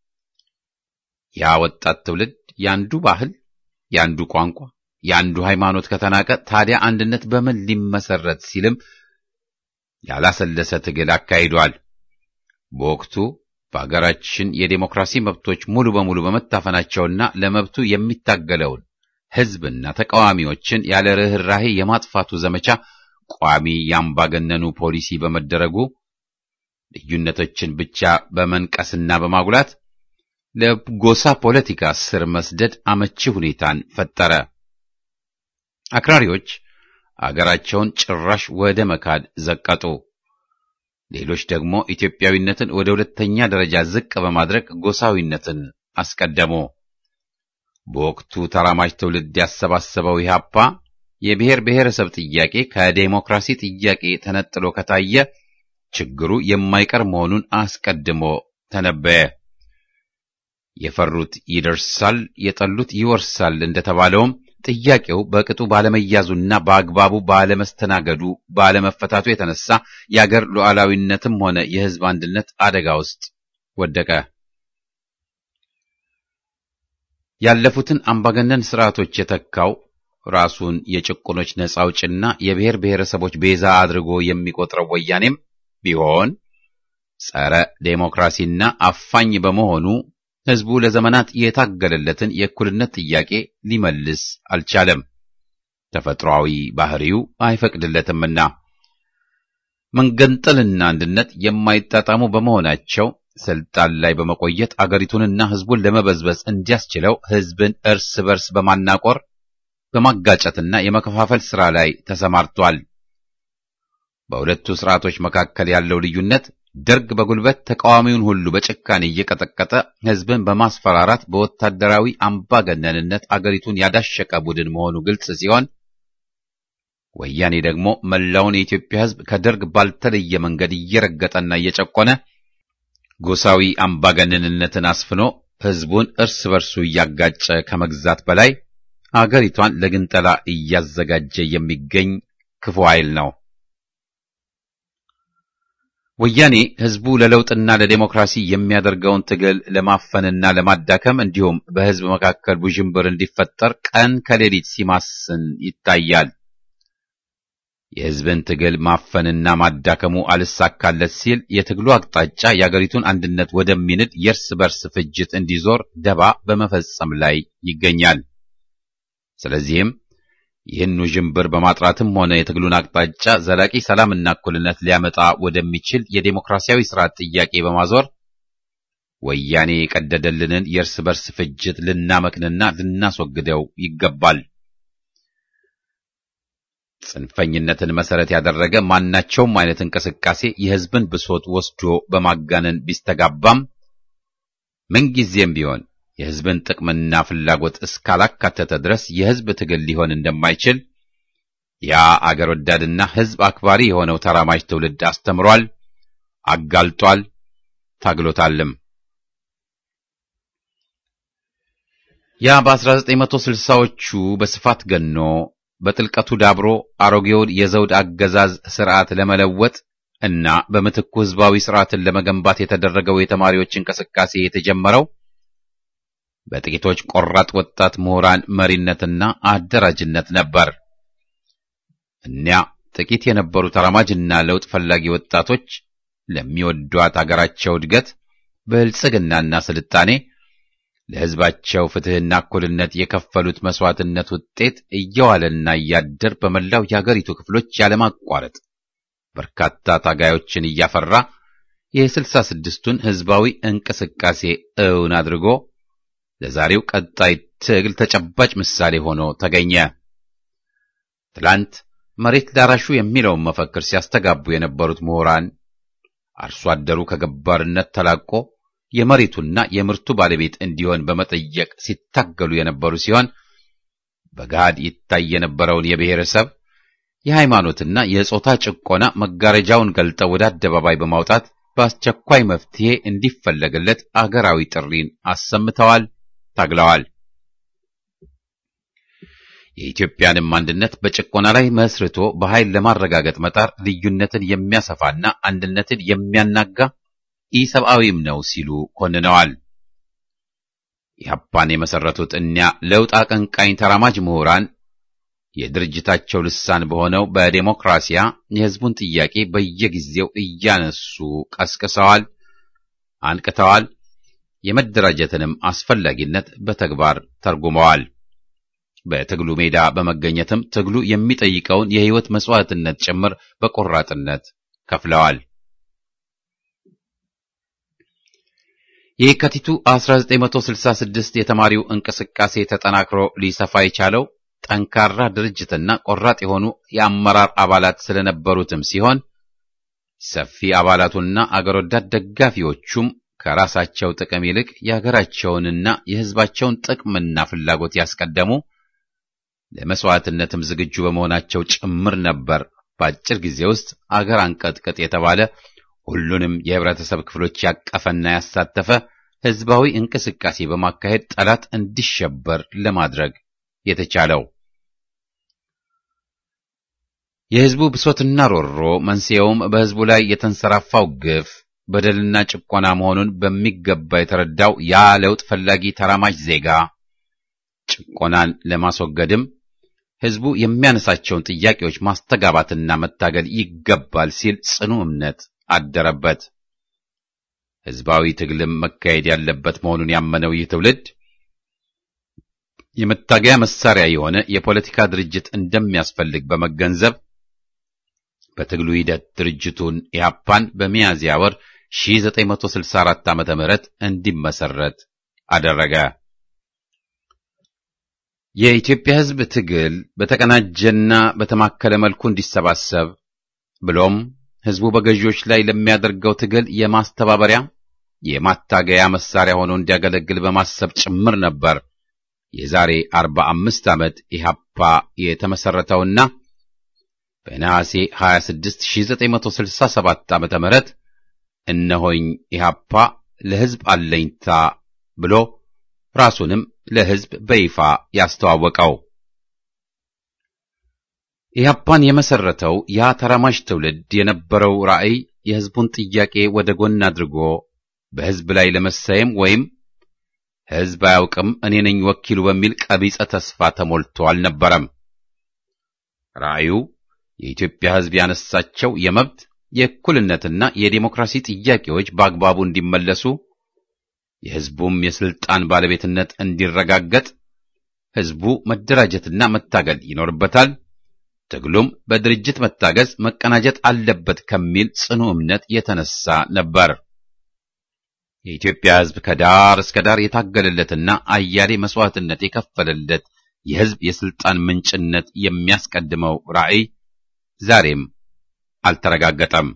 ያ ወጣት ትውልድ ያንዱ ባህል፣ ያንዱ ቋንቋ፣ ያንዱ ሃይማኖት ከተናቀ ታዲያ አንድነት በምን ሊመሰረት ሲልም ያላሰለሰ ትግል አካሂዷል። በወቅቱ በአገራችን የዴሞክራሲ መብቶች ሙሉ በሙሉ በመታፈናቸውና ለመብቱ የሚታገለውን ሕዝብና ተቃዋሚዎችን ያለ ርኅራኄ የማጥፋቱ ዘመቻ ቋሚ ያምባገነኑ ፖሊሲ በመደረጉ ልዩነቶችን ብቻ በመንቀስና በማጉላት ለጎሳ ፖለቲካ ስር መስደድ አመቺ ሁኔታን ፈጠረ። አክራሪዎች አገራቸውን ጭራሽ ወደ መካድ ዘቀጡ። ሌሎች ደግሞ ኢትዮጵያዊነትን ወደ ሁለተኛ ደረጃ ዝቅ በማድረግ ጎሳዊነትን አስቀደሙ። በወቅቱ ተራማጅ ትውልድ ያሰባሰበው ኢህአፓ የብሔር ብሔረሰብ ጥያቄ ከዴሞክራሲ ጥያቄ ተነጥሎ ከታየ ችግሩ የማይቀር መሆኑን አስቀድሞ ተነበየ። የፈሩት ይደርሳል፣ የጠሉት ይወርሳል እንደተባለውም ጥያቄው በቅጡ ባለመያዙና በአግባቡ ባለመስተናገዱ ባለመፈታቱ የተነሳ የአገር ሉዓላዊነትም ሆነ የሕዝብ አንድነት አደጋ ውስጥ ወደቀ። ያለፉትን አምባገነን ስርዓቶች የተካው ራሱን የጭቁኖች ነጻ አውጭና የብሔር ብሔረሰቦች ቤዛ አድርጎ የሚቆጥረው ወያኔም ቢሆን ጸረ ዴሞክራሲና አፋኝ በመሆኑ ሕዝቡ ለዘመናት የታገለለትን የእኩልነት ጥያቄ ሊመልስ አልቻለም። ተፈጥሯዊ ባህሪው አይፈቅድለትምና መንገንጠልና አንድነት የማይጣጣሙ በመሆናቸው ስልጣን ላይ በመቆየት አገሪቱንና ሕዝቡን ለመበዝበዝ እንዲያስችለው ሕዝብን እርስ በርስ በማናቆር በማጋጨትና የመከፋፈል ሥራ ላይ ተሰማርቷል። በሁለቱ ስርዓቶች መካከል ያለው ልዩነት ደርግ በጉልበት ተቃዋሚውን ሁሉ በጭካኔ እየቀጠቀጠ ሕዝብን በማስፈራራት በወታደራዊ አምባገነንነት አገሪቱን ያዳሸቀ ቡድን መሆኑ ግልጽ ሲሆን፣ ወያኔ ደግሞ መላውን የኢትዮጵያ ሕዝብ ከደርግ ባልተለየ መንገድ እየረገጠና እየጨቆነ ጎሳዊ አምባገነንነትን አስፍኖ ሕዝቡን እርስ በርሱ እያጋጨ ከመግዛት በላይ አገሪቷን ለግንጠላ እያዘጋጀ የሚገኝ ክፉ ኃይል ነው። ወያኔ ህዝቡ ለለውጥና ለዲሞክራሲ የሚያደርገውን ትግል ለማፈንና ለማዳከም እንዲሁም በህዝብ መካከል ውዥንብር እንዲፈጠር ቀን ከሌሊት ሲማስን ይታያል። የህዝብን ትግል ማፈንና ማዳከሙ አልሳካለት ሲል የትግሉ አቅጣጫ የአገሪቱን አንድነት ወደሚንድ የእርስ በርስ ፍጅት እንዲዞር ደባ በመፈጸም ላይ ይገኛል። ስለዚህም ይህን ውዥንብር በማጥራትም ሆነ የትግሉን አቅጣጫ ዘላቂ ሰላምና እኩልነት ሊያመጣ ወደሚችል የዴሞክራሲያዊ ስርዓት ጥያቄ በማዞር ወያኔ የቀደደልንን የእርስ በርስ ፍጅት ልናመክንና ልናስወግደው ይገባል። ጽንፈኝነትን መሰረት ያደረገ ማናቸውም አይነት እንቅስቃሴ የህዝብን ብሶት ወስዶ በማጋነን ቢስተጋባም ምንጊዜም ቢሆን የህዝብን ጥቅምና ፍላጎት እስካላካተተ ድረስ የህዝብ ትግል ሊሆን እንደማይችል ያ አገር ወዳድና ህዝብ አክባሪ የሆነው ተራማጅ ትውልድ አስተምሯል፣ አጋልጧል፣ ታግሎታልም። ያ በ1960ዎቹ በስፋት ገኖ በጥልቀቱ ዳብሮ አሮጌውን የዘውድ አገዛዝ ስርዓት ለመለወጥ እና በምትኩ ህዝባዊ ስርዓትን ለመገንባት የተደረገው የተማሪዎች እንቅስቃሴ የተጀመረው በጥቂቶች ቆራጥ ወጣት ምሁራን መሪነትና አደራጅነት ነበር። እኒያ ጥቂት የነበሩ ተራማጅና ለውጥ ፈላጊ ወጣቶች ለሚወዷት አገራቸው እድገት፣ ብልጽግናና ስልጣኔ ለህዝባቸው ፍትህና እኩልነት የከፈሉት መስዋዕትነት ውጤት እየዋለና እያደር በመላው የአገሪቱ ክፍሎች ያለማቋረጥ በርካታ ታጋዮችን እያፈራ የ66ቱን ህዝባዊ እንቅስቃሴ እውን አድርጎ ለዛሬው ቀጣይ ትግል ተጨባጭ ምሳሌ ሆኖ ተገኘ። ትላንት መሬት ዳራሹ የሚለውን መፈክር ሲያስተጋቡ የነበሩት ምሁራን አርሶ አደሩ ከገባርነት ተላቆ የመሬቱና የምርቱ ባለቤት እንዲሆን በመጠየቅ ሲታገሉ የነበሩ ሲሆን በጋድ ይታይ የነበረውን የብሔረሰብ የሃይማኖትና የጾታ ጭቆና መጋረጃውን ገልጠው ወደ አደባባይ በማውጣት በአስቸኳይ መፍትሄ እንዲፈለግለት አገራዊ ጥሪን አሰምተዋል፣ ታግለዋል። የኢትዮጵያንም አንድነት በጭቆና ላይ መስርቶ በኃይል ለማረጋገጥ መጣር ልዩነትን የሚያሰፋና አንድነትን የሚያናጋ ኢሰብአዊም ነው ሲሉ ኮንነዋል። ኢህአፓን የመሰረቱት እኒያ ለውጥ አቀንቃኝ ተራማጅ ምሁራን የድርጅታቸው ልሳን በሆነው በዴሞክራሲያ የህዝቡን ጥያቄ በየጊዜው እያነሱ ቀስቅሰዋል፣ አንቅተዋል። የመደራጀትንም አስፈላጊነት በተግባር ተርጉመዋል። በትግሉ ሜዳ በመገኘትም ትግሉ የሚጠይቀውን የህይወት መስዋዕትነት ጭምር በቆራጥነት ከፍለዋል። የካቲቱ 1966 የተማሪው እንቅስቃሴ ተጠናክሮ ሊሰፋ የቻለው ጠንካራ ድርጅትና ቆራጥ የሆኑ የአመራር አባላት ስለነበሩትም ሲሆን ሰፊ አባላቱና አገር ወዳድ ደጋፊዎቹም ከራሳቸው ጥቅም ይልቅ የሀገራቸውንና የህዝባቸውን ጥቅምና ፍላጎት ያስቀደሙ ለመስዋዕትነትም ዝግጁ በመሆናቸው ጭምር ነበር በአጭር ጊዜ ውስጥ አገር አንቀጥቅጥ የተባለ ሁሉንም የህብረተሰብ ክፍሎች ያቀፈና ያሳተፈ ህዝባዊ እንቅስቃሴ በማካሄድ ጠላት እንዲሸበር ለማድረግ የተቻለው። የህዝቡ ብሶትና ሮሮ መንስኤውም በህዝቡ ላይ የተንሰራፋው ግፍ፣ በደልና ጭቆና መሆኑን በሚገባ የተረዳው ያ ለውጥ ፈላጊ ተራማጅ ዜጋ ጭቆናን ለማስወገድም ህዝቡ የሚያነሳቸውን ጥያቄዎች ማስተጋባትና መታገል ይገባል ሲል ጽኑ እምነት አደረበት። ህዝባዊ ትግልም መካሄድ ያለበት መሆኑን ያመነው ይህ ትውልድ የመታገያ መሳሪያ የሆነ የፖለቲካ ድርጅት እንደሚያስፈልግ በመገንዘብ በትግሉ ሂደት ድርጅቱን ኢህአፓን በሚያዝያ ወር 1964 ዓመተ ምህረት እንዲመሰረት አደረገ። የኢትዮጵያ ህዝብ ትግል በተቀናጀና በተማከለ መልኩ እንዲሰባሰብ ብሎም ህዝቡ በገዢዎች ላይ ለሚያደርገው ትግል የማስተባበሪያ የማታገያ መሳሪያ ሆኖ እንዲያገለግል በማሰብ ጭምር ነበር የዛሬ 45 ዓመት ኢህአፓ የተመሰረተውና በነሐሴ 26 1967 ዓመተ ምህረት እነሆኝ ኢህአፓ ለህዝብ አለኝታ ብሎ ራሱንም ለህዝብ በይፋ ያስተዋወቀው። ኢህአፓን የመሰረተው ያ ተራማጅ ትውልድ የነበረው ራዕይ የሕዝቡን ጥያቄ ወደ ጎን አድርጎ በሕዝብ ላይ ለመሳየም ወይም ሕዝብ አያውቅም እኔ ነኝ ወኪሉ በሚል ቀቢጸ ተስፋ ተሞልቶ አልነበረም። ራእዩ የኢትዮጵያ ሕዝብ ያነሳቸው የመብት የእኩልነትና የዲሞክራሲ ጥያቄዎች በአግባቡ እንዲመለሱ፣ የሕዝቡም የስልጣን ባለቤትነት እንዲረጋገጥ ሕዝቡ መደራጀትና መታገል ይኖርበታል። ትግሉም በድርጅት መታገዝ መቀናጀት አለበት ከሚል ጽኑ እምነት የተነሳ ነበር። የኢትዮጵያ ሕዝብ ከዳር እስከ ዳር የታገለለትና አያሌ መስዋዕትነት የከፈለለት የሕዝብ የስልጣን ምንጭነት የሚያስቀድመው ራዕይ ዛሬም አልተረጋገጠም።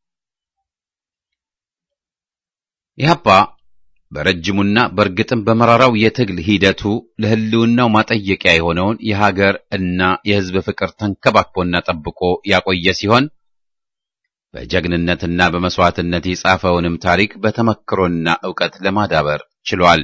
ኢህአፓ በረጅሙና በእርግጥም በመራራው የትግል ሂደቱ ለሕልውናው ማጠየቂያ የሆነውን የሀገር እና የሕዝብ ፍቅር ተንከባክቦና ጠብቆ ያቆየ ሲሆን በጀግንነትና በመስዋዕትነት የጻፈውንም ታሪክ በተመክሮና ዕውቀት ለማዳበር ችሏል።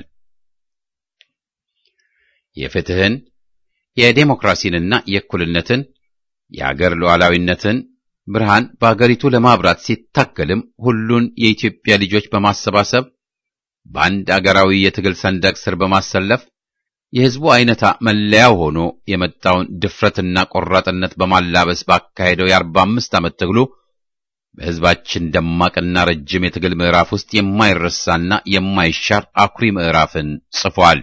የፍትህን፣ የዴሞክራሲንና የእኩልነትን፣ የአገር ሉዓላዊነትን ብርሃን በአገሪቱ ለማብራት ሲታገልም ሁሉን የኢትዮጵያ ልጆች በማሰባሰብ በአንድ አገራዊ የትግል ሰንደቅ ስር በማሰለፍ የሕዝቡ አይነታ መለያው ሆኖ የመጣውን ድፍረትና ቆራጥነት በማላበስ ባካሄደው የ45 ዓመት ትግሉ በሕዝባችን ደማቅና ረጅም የትግል ምዕራፍ ውስጥ የማይረሳና የማይሻር አኩሪ ምዕራፍን ጽፏል።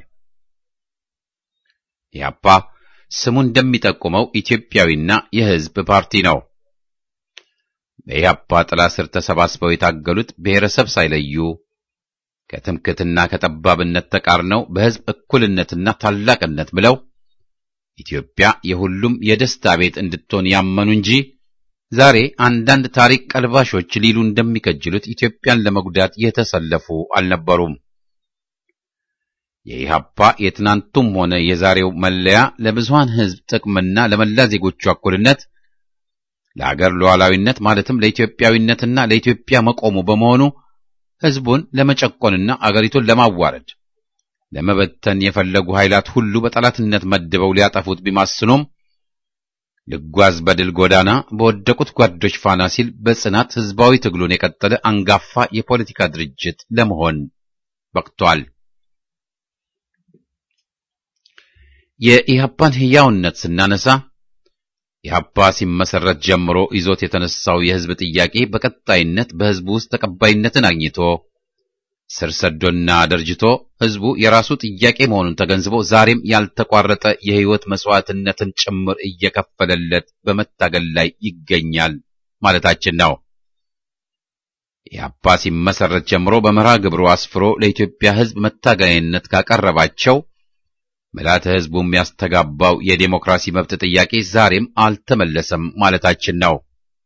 ኢህአፓ ስሙ እንደሚጠቁመው ኢትዮጵያዊና የሕዝብ ፓርቲ ነው። በኢህአፓ ጥላ ስር ተሰባስበው የታገሉት ብሔረሰብ ሳይለዩ ከትምክህትና ከጠባብነት ተቃርነው በሕዝብ እኩልነትና ታላቅነት ብለው ኢትዮጵያ የሁሉም የደስታ ቤት እንድትሆን ያመኑ እንጂ ዛሬ አንዳንድ ታሪክ ቀልባሾች ሊሉ እንደሚከጅሉት ኢትዮጵያን ለመጉዳት የተሰለፉ አልነበሩም። የኢህአፓ የትናንቱም ሆነ የዛሬው መለያ ለብዙሃን ሕዝብ ጥቅምና ለመላ ዜጎቹ እኩልነት፣ ለአገር ሉዓላዊነት ማለትም ለኢትዮጵያዊነትና ለኢትዮጵያ መቆሙ በመሆኑ ሕዝቡን ለመጨቆንና አገሪቱን ለማዋረድ ለመበተን የፈለጉ ኃይላት ሁሉ በጠላትነት መድበው ሊያጠፉት ቢማስኑም ልጓዝ በድል ጎዳና በወደቁት ጓዶች ፋና ሲል በጽናት ሕዝባዊ ትግሉን የቀጠለ አንጋፋ የፖለቲካ ድርጅት ለመሆን በቅቷል። የኢህአፓን ሕያውነት ስናነሳ ኢህአፓ ሲመሰረት ጀምሮ ይዞት የተነሳው የሕዝብ ጥያቄ በቀጣይነት በሕዝቡ ውስጥ ተቀባይነትን አግኝቶ ስር ሰዶና ደርጅቶ ሕዝቡ የራሱ ጥያቄ መሆኑን ተገንዝቦ ዛሬም ያልተቋረጠ የሕይወት መስዋዕትነትን ጭምር እየከፈለለት በመታገል ላይ ይገኛል ማለታችን ነው። ኢህአፓ ሲመሰረት ጀምሮ በመርሃ ግብሩ አስፍሮ ለኢትዮጵያ ሕዝብ መታገያነት ካቀረባቸው ምልዓተ ሕዝቡ የሚያስተጋባው የዴሞክራሲ መብት ጥያቄ ዛሬም አልተመለሰም ማለታችን ነው።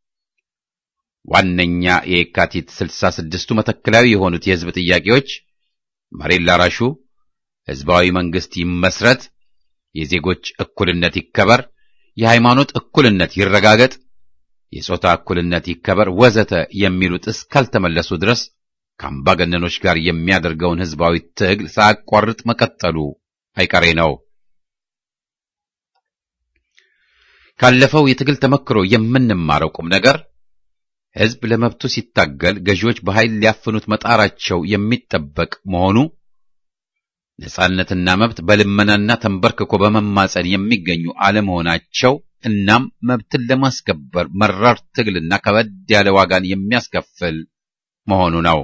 ዋነኛ የካቲት 66ቱ መተከላዊ የሆኑት የሕዝብ ጥያቄዎች መሬት ላራሹ፣ ሕዝባዊ መንግስት ይመስረት፣ የዜጎች እኩልነት ይከበር፣ የሃይማኖት እኩልነት ይረጋገጥ፣ የጾታ እኩልነት ይከበር ወዘተ የሚሉት እስካልተመለሱ ድረስ ከአምባገነኖች ጋር የሚያደርገውን ሕዝባዊ ትግል ሳያቋርጥ መቀጠሉ አይቀሬ ነው። ካለፈው የትግል ተመክሮ የምንማረው ቁም ነገር ሕዝብ ለመብቱ ሲታገል ገዢዎች በኃይል ሊያፍኑት መጣራቸው የሚጠበቅ መሆኑ፣ ነጻነትና መብት በልመናና ተንበርክኮ በመማጸን የሚገኙ አለመሆናቸው፣ እናም መብትን ለማስከበር መራር ትግልና ከበድ ያለ ዋጋን የሚያስከፍል መሆኑ ነው።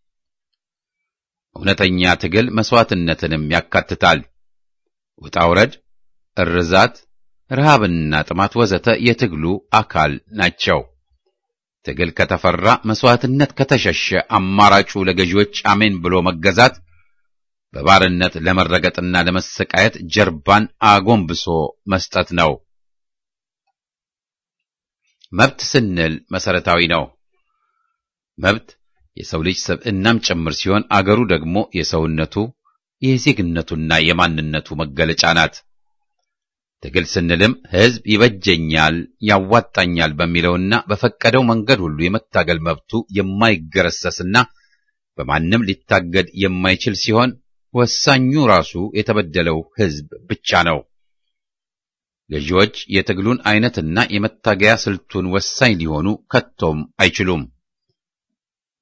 እውነተኛ ትግል መስዋዕትነትንም ያካትታል። ውጣ ውረድ፣ እርዛት፣ ረሃብና ጥማት ወዘተ የትግሉ አካል ናቸው። ትግል ከተፈራ፣ መስዋዕትነት ከተሸሸ አማራጩ ለገዢዎች አሜን ብሎ መገዛት፣ በባርነት ለመረገጥና ለመሰቃየት ጀርባን አጎንብሶ መስጠት ነው። መብት ስንል መሰረታዊ ነው። መብት የሰው ልጅ ሰብዕናም ጭምር ሲሆን አገሩ ደግሞ የሰውነቱ የዜግነቱና የማንነቱ መገለጫ ናት። ትግል ስንልም ሕዝብ ይበጀኛል፣ ያዋጣኛል በሚለውና በፈቀደው መንገድ ሁሉ የመታገል መብቱ የማይገረሰስና በማንም ሊታገድ የማይችል ሲሆን ወሳኙ ራሱ የተበደለው ሕዝብ ብቻ ነው። ገዢዎች የትግሉን አይነትና የመታገያ ስልቱን ወሳኝ ሊሆኑ ከቶም አይችሉም።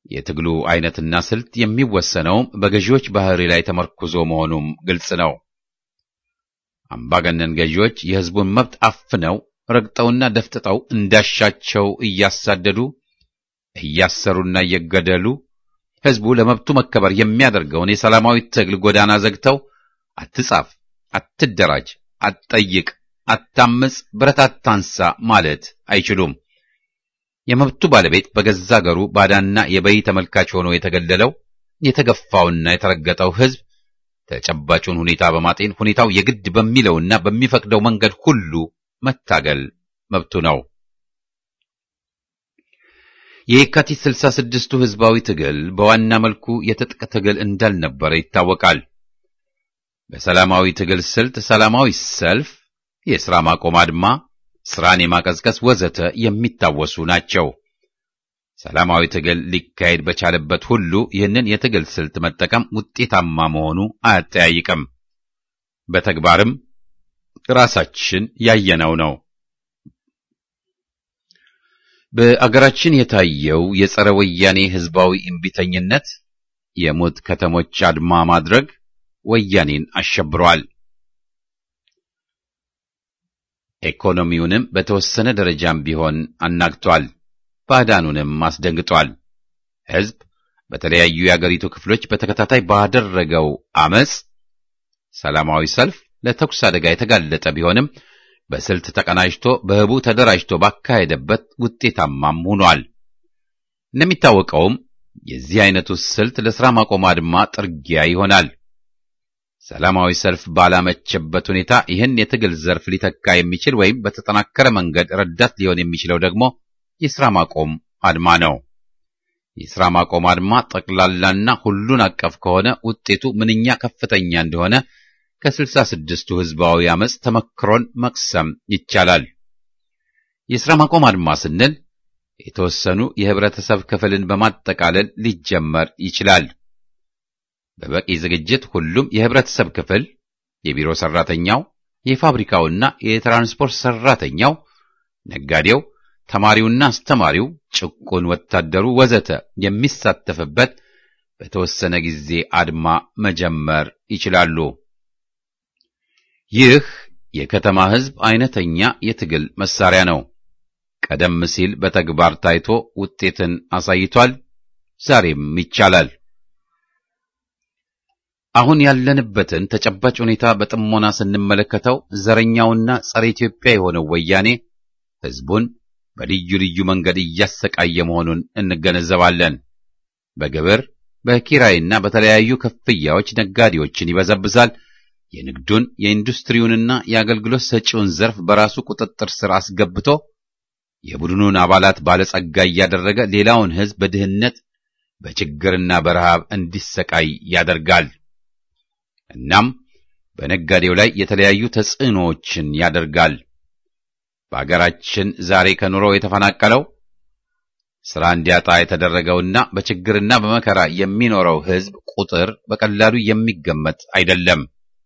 የትግሉ አይነትና ስልት የሚወሰነውም በገዢዎች ባህሪ ላይ ተመርኩዞ መሆኑም ግልጽ ነው። አምባገነን ገዢዎች የሕዝቡን መብት አፍነው ረግጠውና ደፍጥጠው እንዳሻቸው እያሳደዱ እያሰሩና እየገደሉ ሕዝቡ ለመብቱ መከበር የሚያደርገውን የሰላማዊ ትግል ጎዳና ዘግተው አትጻፍ፣ አትደራጅ፣ አትጠይቅ፣ አታምጽ፣ ብረት አታንሳ ማለት አይችሉም። የመብቱ ባለቤት በገዛ አገሩ ባዳና የበይ ተመልካች ሆኖ የተገለለው የተገፋውና የተረገጠው ሕዝብ ተጨባጩን ሁኔታ በማጤን ሁኔታው የግድ በሚለውና በሚፈቅደው መንገድ ሁሉ መታገል መብቱ ነው። የካቲት 66ቱ ሕዝባዊ ትግል በዋና መልኩ የትጥቅ ትግል እንዳልነበረ ይታወቃል። በሰላማዊ ትግል ስልት ሰላማዊ ሰልፍ፣ የሥራ ማቆም አድማ፣ ስራን የማቀዝቀዝ ወዘተ የሚታወሱ ናቸው። ሰላማዊ ትግል ሊካሄድ በቻለበት ሁሉ ይህንን የትግል ስልት መጠቀም ውጤታማ መሆኑ አያጠያይቅም። በተግባርም ራሳችን ያየነው ነው። በአገራችን የታየው የጸረ ወያኔ ሕዝባዊ እምቢተኝነት፣ የሞት ከተሞች አድማ ማድረግ ወያኔን አሸብሯል። ኢኮኖሚውንም በተወሰነ ደረጃም ቢሆን አናግቷል። ባዕዳኑንም አስደንግጧል። ሕዝብ በተለያዩ የአገሪቱ ክፍሎች በተከታታይ ባደረገው አመጽ፣ ሰላማዊ ሰልፍ ለተኩስ አደጋ የተጋለጠ ቢሆንም በስልት ተቀናጅቶ በህቡ ተደራጅቶ ባካሄደበት ውጤታማም ሆኗል። እንደሚታወቀውም የዚህ አይነቱ ስልት ለሥራ ማቆም አድማ ጥርጊያ ይሆናል። ሰላማዊ ሰልፍ ባላመቸበት ሁኔታ ይህን የትግል ዘርፍ ሊተካ የሚችል ወይም በተጠናከረ መንገድ ረዳት ሊሆን የሚችለው ደግሞ የሥራ ማቆም አድማ ነው። የሥራ ማቆም አድማ ጠቅላላና ሁሉን አቀፍ ከሆነ ውጤቱ ምንኛ ከፍተኛ እንደሆነ ከ66ቱ ሕዝባዊ አመጽ ተመክሮን መቅሰም ይቻላል። የሥራ ማቆም አድማ ስንል የተወሰኑ የህብረተሰብ ክፍልን በማጠቃለል ሊጀመር ይችላል። በበቂ ዝግጅት ሁሉም የህብረተሰብ ክፍል፣ የቢሮ ሰራተኛው፣ የፋብሪካውና የትራንስፖርት ሰራተኛው፣ ነጋዴው፣ ተማሪውና አስተማሪው፣ ጭቁን ወታደሩ ወዘተ የሚሳተፍበት በተወሰነ ጊዜ አድማ መጀመር ይችላሉ። ይህ የከተማ ህዝብ አይነተኛ የትግል መሳሪያ ነው። ቀደም ሲል በተግባር ታይቶ ውጤትን አሳይቷል። ዛሬም ይቻላል። አሁን ያለንበትን ተጨባጭ ሁኔታ በጥሞና ስንመለከተው ዘረኛውና ጸረ ኢትዮጵያ የሆነው ወያኔ ህዝቡን በልዩ ልዩ መንገድ እያሰቃየ መሆኑን እንገነዘባለን። በግብር በኪራይና በተለያዩ ክፍያዎች ነጋዴዎችን ይበዘብዛል። የንግዱን የኢንዱስትሪውንና የአገልግሎት ሰጪውን ዘርፍ በራሱ ቁጥጥር ስር አስገብቶ የቡድኑን አባላት ባለጸጋ እያደረገ ሌላውን ህዝብ በድህነት በችግርና በረሃብ እንዲሰቃይ ያደርጋል። እናም በነጋዴው ላይ የተለያዩ ተጽዕኖዎችን ያደርጋል። በአገራችን ዛሬ ከኑሮው የተፈናቀለው ሥራ እንዲያጣ የተደረገውና በችግርና በመከራ የሚኖረው ህዝብ ቁጥር በቀላሉ የሚገመት አይደለም።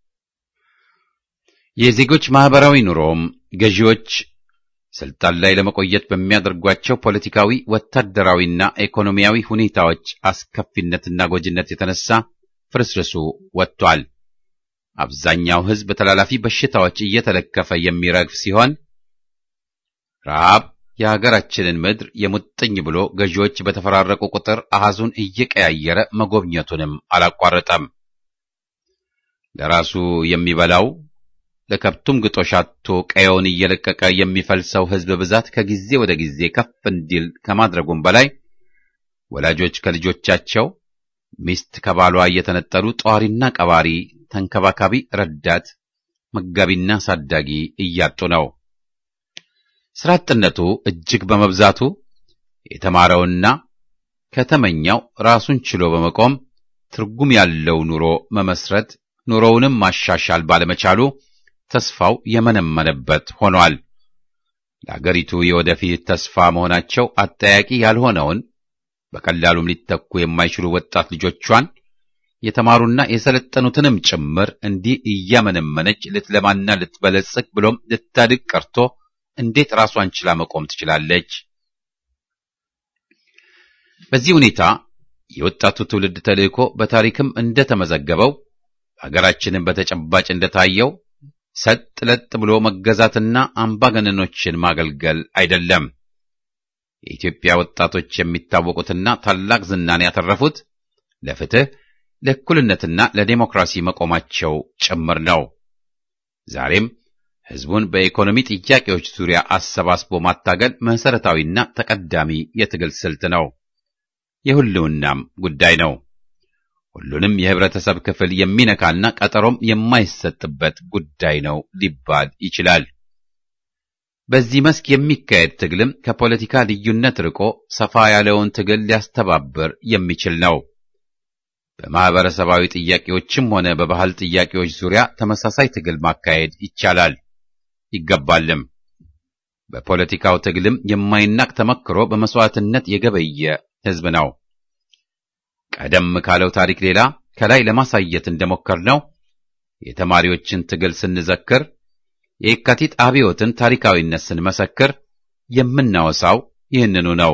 የዜጎች ማህበራዊ ኑሮም ገዢዎች ስልጣን ላይ ለመቆየት በሚያደርጓቸው ፖለቲካዊ፣ ወታደራዊና ኢኮኖሚያዊ ሁኔታዎች አስከፊነትና ጎጂነት የተነሳ ፍርስርሱ ወጥቷል። አብዛኛው ህዝብ ተላላፊ በሽታዎች እየተለከፈ የሚረግፍ ሲሆን ረሃብ የሀገራችንን ምድር የሙጥኝ ብሎ ገዢዎች በተፈራረቁ ቁጥር አሃዙን እየቀያየረ መጎብኘቱንም አላቋረጠም። ለራሱ የሚበላው ለከብቱም ግጦሽ አጥቶ ቀየውን እየለቀቀ የሚፈልሰው ህዝብ ብዛት ከጊዜ ወደ ጊዜ ከፍ እንዲል ከማድረጉም በላይ ወላጆች ከልጆቻቸው፣ ሚስት ከባሏ እየተነጠሉ ጧሪና ቀባሪ፣ ተንከባካቢ፣ ረዳት፣ መጋቢና ሳዳጊ እያጡ ነው። ሥራ አጥነቱ እጅግ በመብዛቱ የተማረውና ከተመኛው ራሱን ችሎ በመቆም ትርጉም ያለው ኑሮ መመስረት፣ ኑሮውንም ማሻሻል ባለመቻሉ ተስፋው የመነመነበት ሆኗል። ለአገሪቱ የወደፊት ተስፋ መሆናቸው አጠያቂ ያልሆነውን በቀላሉም ሊተኩ የማይችሉ ወጣት ልጆቿን የተማሩና የሰለጠኑትንም ጭምር እንዲህ እያመነመነች ልትለማና ልትበለጽግ ብሎም ልታድግ ቀርቶ እንዴት ራሷን ችላ መቆም ትችላለች? በዚህ ሁኔታ የወጣቱ ትውልድ ተልእኮ በታሪክም እንደተመዘገበው ሀገራችንን በተጨባጭ እንደታየው ሰጥ ለጥ ብሎ መገዛትና አምባገነኖችን ማገልገል አይደለም። የኢትዮጵያ ወጣቶች የሚታወቁትና ታላቅ ዝናን ያተረፉት ለፍትህ፣ ለእኩልነትና ለዲሞክራሲ መቆማቸው ጭምር ነው። ዛሬም ህዝቡን በኢኮኖሚ ጥያቄዎች ዙሪያ አሰባስቦ ማታገል መሰረታዊና ተቀዳሚ የትግል ስልት ነው። የሁሉናም ጉዳይ ነው። ሁሉንም የህብረተሰብ ክፍል የሚነካና ቀጠሮም የማይሰጥበት ጉዳይ ነው ሊባል ይችላል። በዚህ መስክ የሚካሄድ ትግልም ከፖለቲካ ልዩነት ርቆ ሰፋ ያለውን ትግል ሊያስተባብር የሚችል ነው። በማህበረሰባዊ ጥያቄዎችም ሆነ በባህል ጥያቄዎች ዙሪያ ተመሳሳይ ትግል ማካሄድ ይቻላል፣ ይገባልም። በፖለቲካው ትግልም የማይናቅ ተመክሮ በመስዋዕትነት የገበየ ህዝብ ነው። ቀደም ካለው ታሪክ ሌላ ከላይ ለማሳየት እንደሞከርነው የተማሪዎችን ትግል ስንዘክር፣ የየካቲት አብዮትን ታሪካዊነት ስንመሰክር የምናወሳው ይህንኑ ነው።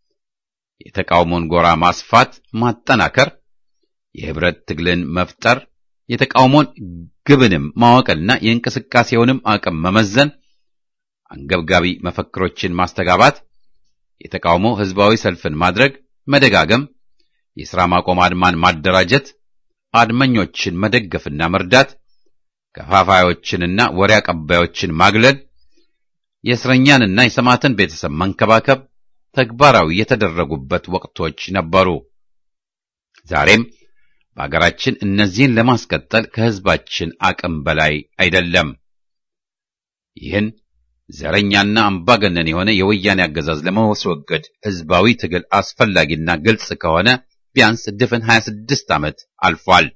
የተቃውሞን ጎራ ማስፋት፣ ማጠናከር፣ የህብረት ትግልን መፍጠር፣ የተቃውሞን ግብንም ማወቅና የእንቅስቃሴውንም አቅም መመዘን፣ አንገብጋቢ መፈክሮችን ማስተጋባት፣ የተቃውሞ ህዝባዊ ሰልፍን ማድረግ፣ መደጋገም፣ የሥራ ማቆም አድማን ማደራጀት፣ አድመኞችን መደገፍና መርዳት፣ ከፋፋዮችንና ወሬ አቀባዮችን ማግለል፣ የእስረኛንና የሰማዕትን ቤተሰብ መንከባከብ ተግባራዊ የተደረጉበት ወቅቶች ነበሩ። ዛሬም በአገራችን እነዚህን ለማስቀጠል ከህዝባችን አቅም በላይ አይደለም። ይህን ዘረኛና አምባገነን የሆነ የወያኔ አገዛዝ ለማስወገድ ህዝባዊ ትግል አስፈላጊና ግልጽ ከሆነ ቢያንስ ድፍን 26 ዓመት አልፏል።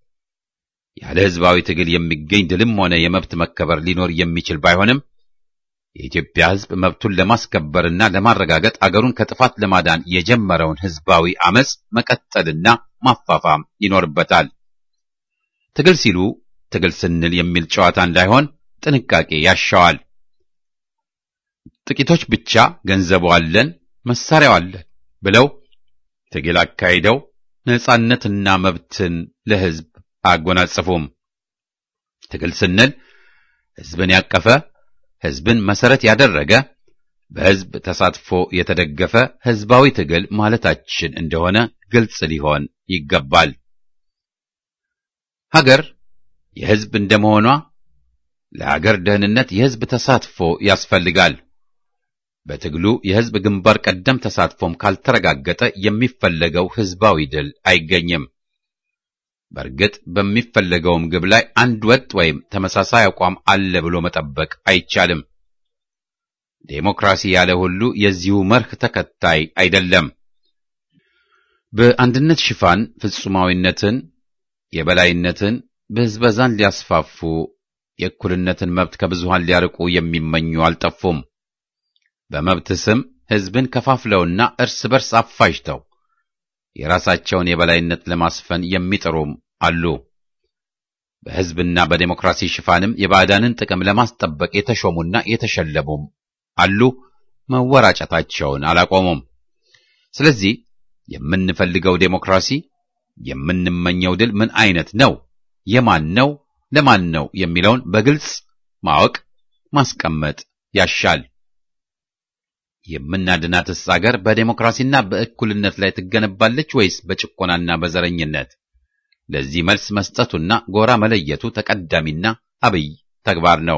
ያለ ህዝባዊ ትግል የሚገኝ ድልም ሆነ የመብት መከበር ሊኖር የሚችል ባይሆንም የኢትዮጵያ ህዝብ መብቱን ለማስከበርና ለማረጋገጥ አገሩን ከጥፋት ለማዳን የጀመረውን ህዝባዊ አመጽ መቀጠልና ማፋፋም ይኖርበታል። ትግል ሲሉ ትግል ስንል የሚል ጨዋታ እንዳይሆን ጥንቃቄ ያሻዋል። ጥቂቶች ብቻ ገንዘቡ አለን፣ መሳሪያው አለን ብለው ትግል አካሂደው ነጻነትና መብትን ለህዝብ አጎናጸፉም። ትግል ስንል ህዝብን ያቀፈ፣ ህዝብን መሰረት ያደረገ፣ በህዝብ ተሳትፎ የተደገፈ ህዝባዊ ትግል ማለታችን እንደሆነ ግልጽ ሊሆን ይገባል። ሀገር የህዝብ እንደመሆኗ ለሀገር ደህንነት የህዝብ ተሳትፎ ያስፈልጋል። በትግሉ የህዝብ ግንባር ቀደም ተሳትፎም ካልተረጋገጠ የሚፈለገው ህዝባዊ ድል አይገኝም። በእርግጥ በሚፈለገውም ግብ ላይ አንድ ወጥ ወይም ተመሳሳይ አቋም አለ ብሎ መጠበቅ አይቻልም። ዴሞክራሲ ያለ ሁሉ የዚሁ መርህ ተከታይ አይደለም። በአንድነት ሽፋን ፍጹማዊነትን፣ የበላይነትን፣ ብዝበዛን ሊያስፋፉ የእኩልነትን መብት ከብዙሃን ሊያርቁ የሚመኙ አልጠፉም። በመብት ስም ህዝብን ከፋፍለውና እርስ በርስ አፋጅተው የራሳቸውን የበላይነት ለማስፈን የሚጥሩም አሉ። በህዝብና በዴሞክራሲ ሽፋንም የባዕዳንን ጥቅም ለማስጠበቅ የተሾሙና የተሸለሙም አሉ። መወራጨታቸውን አላቆሙም። ስለዚህ የምንፈልገው ዴሞክራሲ፣ የምንመኘው ድል ምን አይነት ነው፣ የማን ነው፣ ለማን ነው የሚለውን በግልጽ ማወቅ ማስቀመጥ ያሻል። የምናድናትስ አገር በዴሞክራሲና በእኩልነት ላይ ትገነባለች ወይስ በጭቆናና በዘረኝነት? ለዚህ መልስ መስጠቱና ጎራ መለየቱ ተቀዳሚና አብይ ተግባር ነው።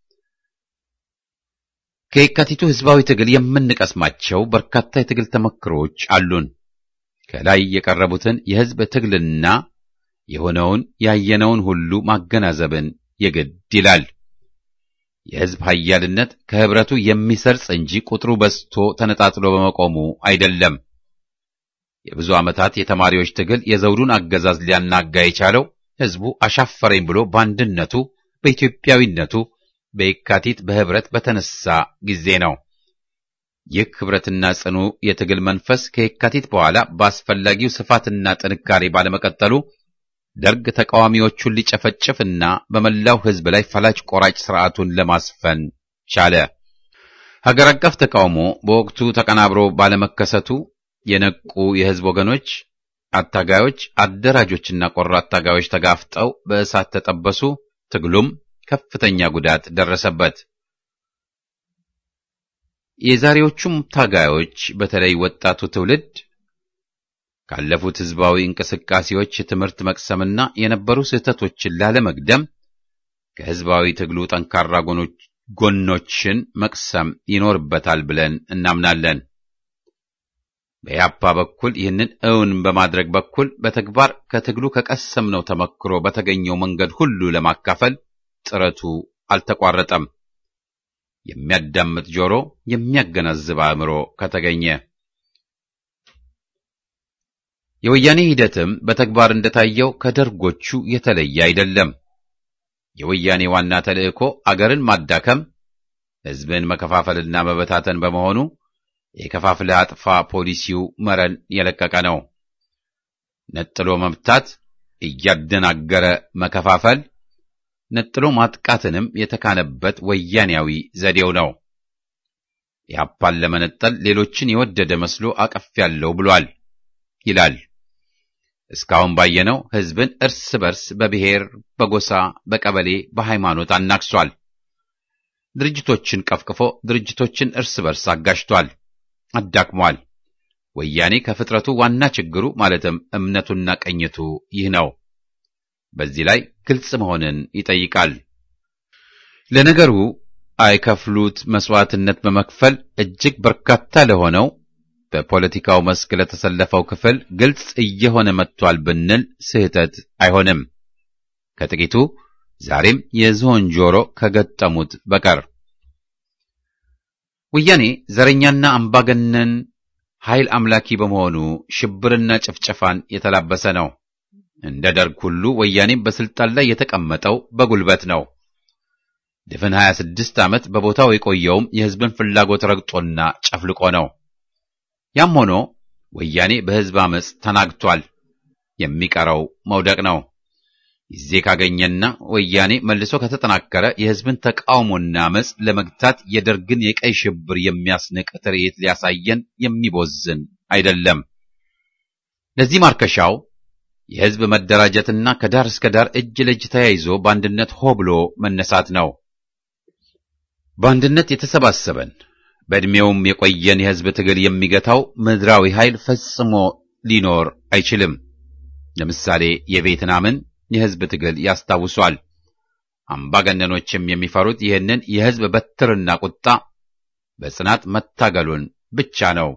ከየካቲቱ ህዝባዊ ትግል የምንቀስማቸው በርካታ የትግል ተመክሮች አሉን። ከላይ የቀረቡትን የህዝብ ትግልና የሆነውን ያየነውን ሁሉ ማገናዘብን የግድ ይላል። የህዝብ ኃያልነት ከህብረቱ የሚሰርጽ እንጂ ቁጥሩ በዝቶ ተነጣጥሎ በመቆሙ አይደለም። የብዙ ዓመታት የተማሪዎች ትግል የዘውዱን አገዛዝ ሊያናጋ የቻለው ህዝቡ አሻፈረኝ ብሎ በአንድነቱ፣ በኢትዮጵያዊነቱ በየካቲት በህብረት በተነሳ ጊዜ ነው። ይህ ህብረትና ጽኑ የትግል መንፈስ ከየካቲት በኋላ በአስፈላጊው ስፋትና ጥንካሬ ባለመቀጠሉ ደርግ ተቃዋሚዎቹን ሊጨፈጭፍና በመላው ህዝብ ላይ ፈላጭ ቆራጭ ስርዓቱን ለማስፈን ቻለ። ሀገር አቀፍ ተቃውሞ በወቅቱ ተቀናብሮ ባለመከሰቱ የነቁ የህዝብ ወገኖች አታጋዮች፣ አደራጆችና ቆራጥ ታጋዮች ተጋፍጠው በእሳት ተጠበሱ። ትግሉም ከፍተኛ ጉዳት ደረሰበት። የዛሬዎቹም ታጋዮች በተለይ ወጣቱ ትውልድ ካለፉት ህዝባዊ እንቅስቃሴዎች ትምህርት መቅሰምና የነበሩ ስህተቶችን ላለመግደም ከህዝባዊ ትግሉ ጠንካራ ጎኖችን መቅሰም ይኖርበታል ብለን እናምናለን። በኢህአፓ በኩል ይህንን እውን በማድረግ በኩል በተግባር ከትግሉ ከቀሰምነው ተመክሮ በተገኘው መንገድ ሁሉ ለማካፈል ጥረቱ አልተቋረጠም። የሚያዳምጥ ጆሮ፣ የሚያገናዝብ አእምሮ ከተገኘ የወያኔ ሂደትም በተግባር እንደታየው ከደርጎቹ የተለየ አይደለም። የወያኔ ዋና ተልእኮ አገርን ማዳከም፣ ህዝብን መከፋፈልና መበታተን በመሆኑ የከፋፍለህ አጥፋ ፖሊሲው መረን የለቀቀ ነው። ነጥሎ መምታት፣ እያደናገረ መከፋፈል፣ ነጥሎ ማጥቃትንም የተካነበት ወያኔያዊ ዘዴው ነው። ኢህአፓን ለመነጠል ሌሎችን የወደደ መስሎ አቀፍ ያለው ብሏል ይላል። እስካሁን ባየነው ህዝብን እርስ በርስ በብሔር፣ በጎሳ፣ በቀበሌ፣ በሃይማኖት አናክሷል። ድርጅቶችን ቀፍቅፎ ድርጅቶችን እርስ በርስ አጋጭቷል፣ አዳክሟል። ወያኔ ከፍጥረቱ ዋና ችግሩ ማለትም እምነቱና ቀኝቱ ይህ ነው። በዚህ ላይ ግልጽ መሆንን ይጠይቃል። ለነገሩ አይከፍሉት መስዋዕትነት በመክፈል እጅግ በርካታ ለሆነው በፖለቲካው መስክ ለተሰለፈው ክፍል ግልጽ እየሆነ መጥቷል ብንል ስህተት አይሆንም። ከጥቂቱ ዛሬም የዝሆን ጆሮ ከገጠሙት በቀር ወያኔ ዘረኛና አምባገነን ኃይል አምላኪ በመሆኑ ሽብርና ጭፍጨፋን የተላበሰ ነው። እንደ ደርግ ሁሉ ወያኔም በስልጣን ላይ የተቀመጠው በጉልበት ነው። ድፍን 26 ዓመት በቦታው የቆየውም የህዝብን ፍላጎት ረግጦና ጨፍልቆ ነው። ያም ሆኖ ወያኔ በህዝብ አመጽ ተናግቷል። የሚቀረው መውደቅ ነው። ጊዜ ካገኘና ወያኔ መልሶ ከተጠናከረ የህዝብን ተቃውሞና አመጽ ለመግታት የደርግን የቀይ ሽብር የሚያስንቅ ትርኢት ሊያሳየን የሚቦዝን አይደለም። ለዚህ ማርከሻው የህዝብ መደራጀትና ከዳር እስከ ዳር እጅ ለእጅ ተያይዞ በአንድነት ሆ ብሎ መነሳት ነው። በአንድነት የተሰባሰበን በእድሜውም የቆየን የህዝብ ትግል የሚገታው ምድራዊ ኃይል ፈጽሞ ሊኖር አይችልም። ለምሳሌ የቬትናምን የህዝብ ትግል ያስታውሷል። አምባገነኖችም የሚፈሩት ይህንን የህዝብ በትርና ቁጣ በጽናት መታገሉን ብቻ ነው።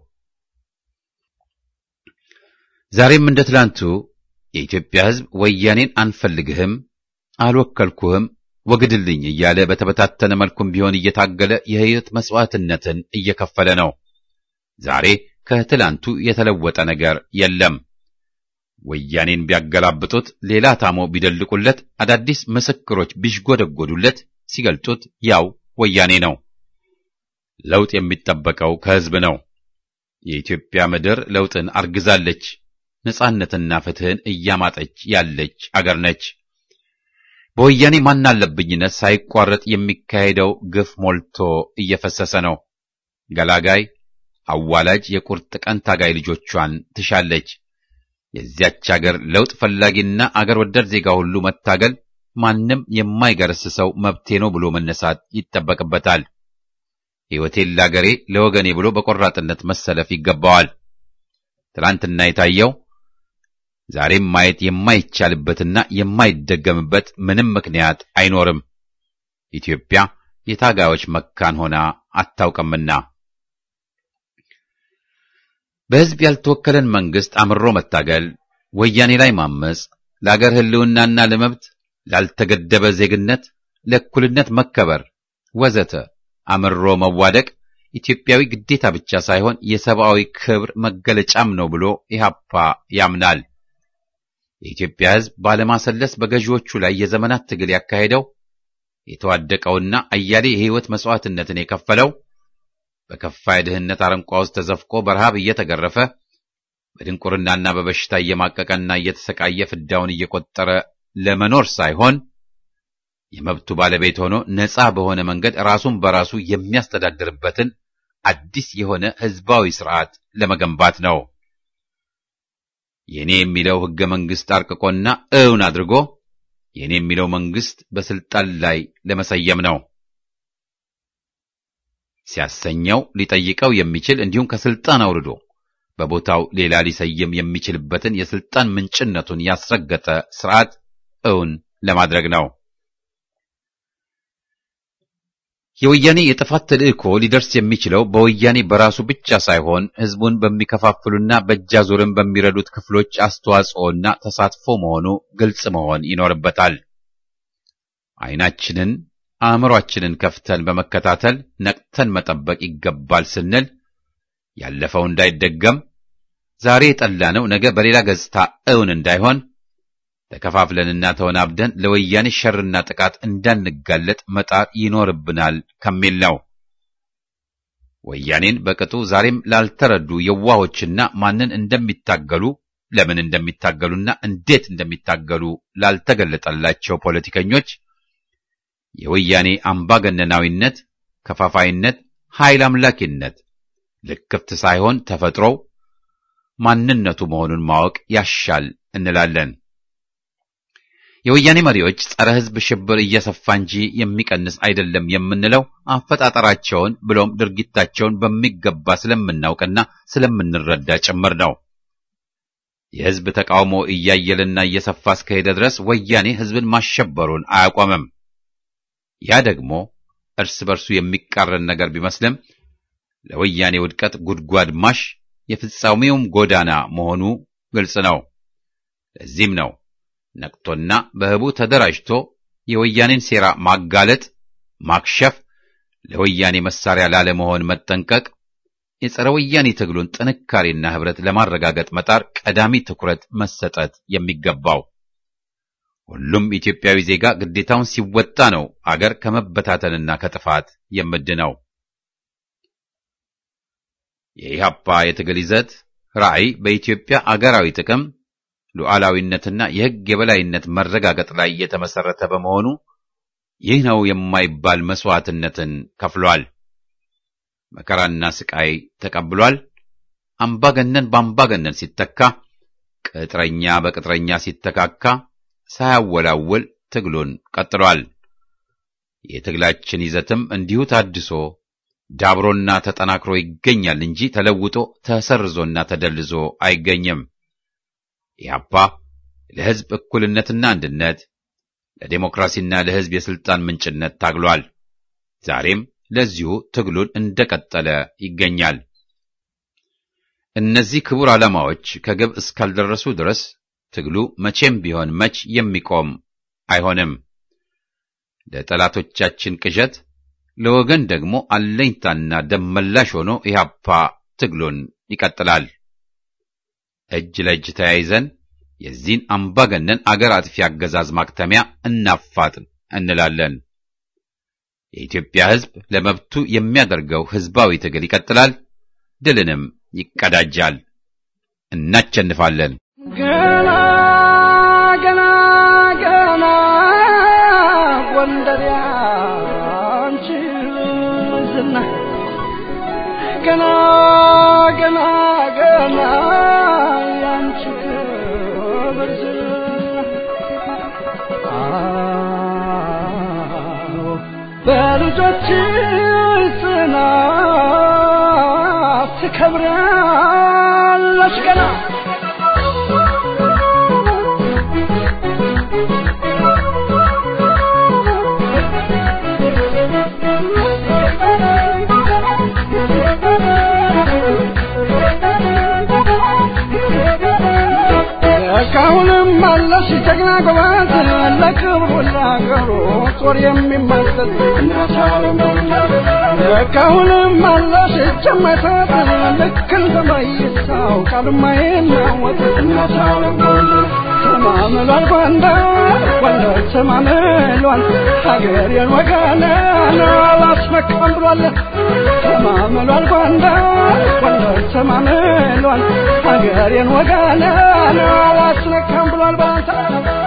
ዛሬም እንደ ትላንቱ የኢትዮጵያ ህዝብ ወያኔን አንፈልግህም፣ አልወከልኩህም፣ ወግድልኝ እያለ በተበታተነ መልኩም ቢሆን እየታገለ የህይወት መስዋዕትነትን እየከፈለ ነው። ዛሬ ከትላንቱ የተለወጠ ነገር የለም። ወያኔን ቢያገላብጡት፣ ሌላ ታሞ ቢደልቁለት፣ አዳዲስ ምስክሮች ቢሽጎደጎዱለት፣ ሲገልጡት ያው ወያኔ ነው። ለውጥ የሚጠበቀው ከህዝብ ነው። የኢትዮጵያ ምድር ለውጥን አርግዛለች። ነጻነትና ፍትህን እያማጠች ያለች አገር ነች። በወያኔ ማናለብኝነት ሳይቋረጥ የሚካሄደው ግፍ ሞልቶ እየፈሰሰ ነው። ገላጋይ አዋላጅ የቁርጥ ቀን ታጋይ ልጆቿን ትሻለች። የዚያች አገር ለውጥ ፈላጊና አገር ወዳድ ዜጋ ሁሉ መታገል፣ ማንም የማይገረስሰው መብቴ ነው ብሎ መነሳት ይጠበቅበታል። ሕይወቴን ለአገሬ ለወገኔ ብሎ በቆራጥነት መሰለፍ ይገባዋል። ትላንትና የታየው ዛሬም ማየት የማይቻልበትና የማይደገምበት ምንም ምክንያት አይኖርም። ኢትዮጵያ የታጋዮች መካን ሆና አታውቅምና በህዝብ ያልተወከለን መንግስት አምሮ መታገል፣ ወያኔ ላይ ማመጽ፣ ለአገር ህልውናና ለመብት፣ ላልተገደበ ዜግነት፣ ለእኩልነት መከበር ወዘተ አምሮ መዋደቅ ኢትዮጵያዊ ግዴታ ብቻ ሳይሆን የሰብአዊ ክብር መገለጫም ነው ብሎ ኢህአፓ ያምናል። የኢትዮጵያ ህዝብ ባለማሰለስ በገዢዎቹ ላይ የዘመናት ትግል ያካሄደው፣ የተዋደቀውና አያሌ የህይወት መስዋዕትነትን የከፈለው፣ በከፋ የድህነት አረንቋ ውስጥ ተዘፍቆ በረሃብ እየተገረፈ በድንቁርናና በበሽታ እየማቀቀና እየተሰቃየ ፍዳውን እየቆጠረ ለመኖር ሳይሆን የመብቱ ባለቤት ሆኖ ነፃ በሆነ መንገድ ራሱን በራሱ የሚያስተዳድርበትን አዲስ የሆነ ህዝባዊ ስርዓት ለመገንባት ነው። የኔ የሚለው ሕገ መንግሥት አርቅቆና እውን አድርጎ የኔ የሚለው መንግሥት በስልጣን ላይ ለመሰየም ነው። ሲያሰኘው ሊጠይቀው የሚችል እንዲሁም ከስልጣን አውርዶ በቦታው ሌላ ሊሰየም የሚችልበትን የስልጣን ምንጭነቱን ያስረገጠ ስርዓት እውን ለማድረግ ነው። የወያኔ የጥፋት ተልእኮ ሊደርስ የሚችለው በወያኔ በራሱ ብቻ ሳይሆን ሕዝቡን በሚከፋፍሉና በእጃዙርን በሚረዱት ክፍሎች አስተዋጽኦና ተሳትፎ መሆኑ ግልጽ መሆን ይኖርበታል። ዓይናችንን አእምሮአችንን ከፍተን በመከታተል ነቅተን መጠበቅ ይገባል ስንል ያለፈው እንዳይደገም ዛሬ የጠላነው ነገ በሌላ ገጽታ እውን እንዳይሆን ተከፋፍለንና ተወናብደን ለወያኔ ሸርና ጥቃት እንዳንጋለጥ መጣር ይኖርብናል ከሚል ነው። ወያኔን በቅጡ ዛሬም ላልተረዱ የዋሆችና ማንን እንደሚታገሉ ለምን እንደሚታገሉና እንዴት እንደሚታገሉ ላልተገለጠላቸው ፖለቲከኞች የወያኔ አምባገነናዊነት፣ ከፋፋይነት፣ ኃይል አምላኪነት ልክፍት ሳይሆን ተፈጥሮው ማንነቱ መሆኑን ማወቅ ያሻል እንላለን። የወያኔ መሪዎች ጸረ ሕዝብ ሽብር እየሰፋ እንጂ የሚቀንስ አይደለም የምንለው አፈጣጠራቸውን ብሎም ድርጊታቸውን በሚገባ ስለምናውቅና ስለምንረዳ ጭምር ነው። የሕዝብ ተቃውሞ እያየለና እየሰፋ እስከሄደ ድረስ ወያኔ ሕዝብን ማሸበሩን አያቆምም። ያ ደግሞ እርስ በርሱ የሚቃረን ነገር ቢመስልም ለወያኔ ውድቀት ጉድጓድ ማሽ የፍጻሜውም ጎዳና መሆኑ ግልጽ ነው። ለዚህም ነው ነቅቶና በህቡ ተደራጅቶ የወያኔን ሴራ ማጋለጥ፣ ማክሸፍ፣ ለወያኔ መሳሪያ ላለመሆን መጠንቀቅ፣ የጸረ ወያኔ ትግሉን ጥንካሬና ህብረት ለማረጋገጥ መጣር ቀዳሚ ትኩረት መሰጠት የሚገባው። ሁሉም ኢትዮጵያዊ ዜጋ ግዴታውን ሲወጣ ነው አገር ከመበታተንና ከጥፋት የምድነው። የኢህአፓ የትግል ይዘት ራዕይ በኢትዮጵያ አገራዊ ጥቅም ሉዓላዊነትና የሕግ የበላይነት መረጋገጥ ላይ የተመሰረተ በመሆኑ ይህ ነው የማይባል መስዋዕትነትን ከፍሏል። መከራና ስቃይ ተቀብሏል። አምባገነን በአምባገነን ሲተካ፣ ቅጥረኛ በቅጥረኛ ሲተካካ ሳያወላውል ትግሉን ቀጥሏል። የትግላችን ይዘትም እንዲሁ ታድሶ ዳብሮና ተጠናክሮ ይገኛል እንጂ ተለውጦ ተሰርዞና ተደልዞ አይገኝም። ኢህአፓ ለሕዝብ እኩልነትና አንድነት፣ ለዴሞክራሲና ለሕዝብ የስልጣን ምንጭነት ታግሏል። ዛሬም ለዚሁ ትግሉን እንደቀጠለ ይገኛል። እነዚህ ክቡር ዓላማዎች ከግብ እስካልደረሱ ድረስ ትግሉ መቼም ቢሆን መች የሚቆም አይሆንም። ለጠላቶቻችን ቅዠት፣ ለወገን ደግሞ አለኝታና ደመላሽ ሆኖ ኢህአፓ ትግሉን ይቀጥላል። እጅ ለእጅ ተያይዘን የዚህን አምባገነን አገር አጥፊ አገዛዝ ማክተሚያ እናፋጥን እንላለን። የኢትዮጵያ ሕዝብ ለመብቱ የሚያደርገው ሕዝባዊ ትግል ይቀጥላል፣ ድልንም ይቀዳጃል። እናቸንፋለን። ገና ገና ገና ጎንደር ያንቺ ዝና ገና ገና ገና ያንቺ ክብር ዝና በልጆችሽ ጽናት ትከብሪያለሽ ገና ካሁንም አለሽ ጀግና ጎበዝ ለክብሩ ለአገሩ ጦር የሚመሰል ካሁንም አለሽ ጀመታት ልክ እንደ መይሳው ካልማይናወጥ ተማምሏል ጎንደር ጎንደር ተማምሏል ሀገሬን ወገኔን አላስመካም ብሏል። ተማምሏል ጎንደር ጎንደር ተማምሏል ሀገሬን ወገኔን አላስመካም ብሏል።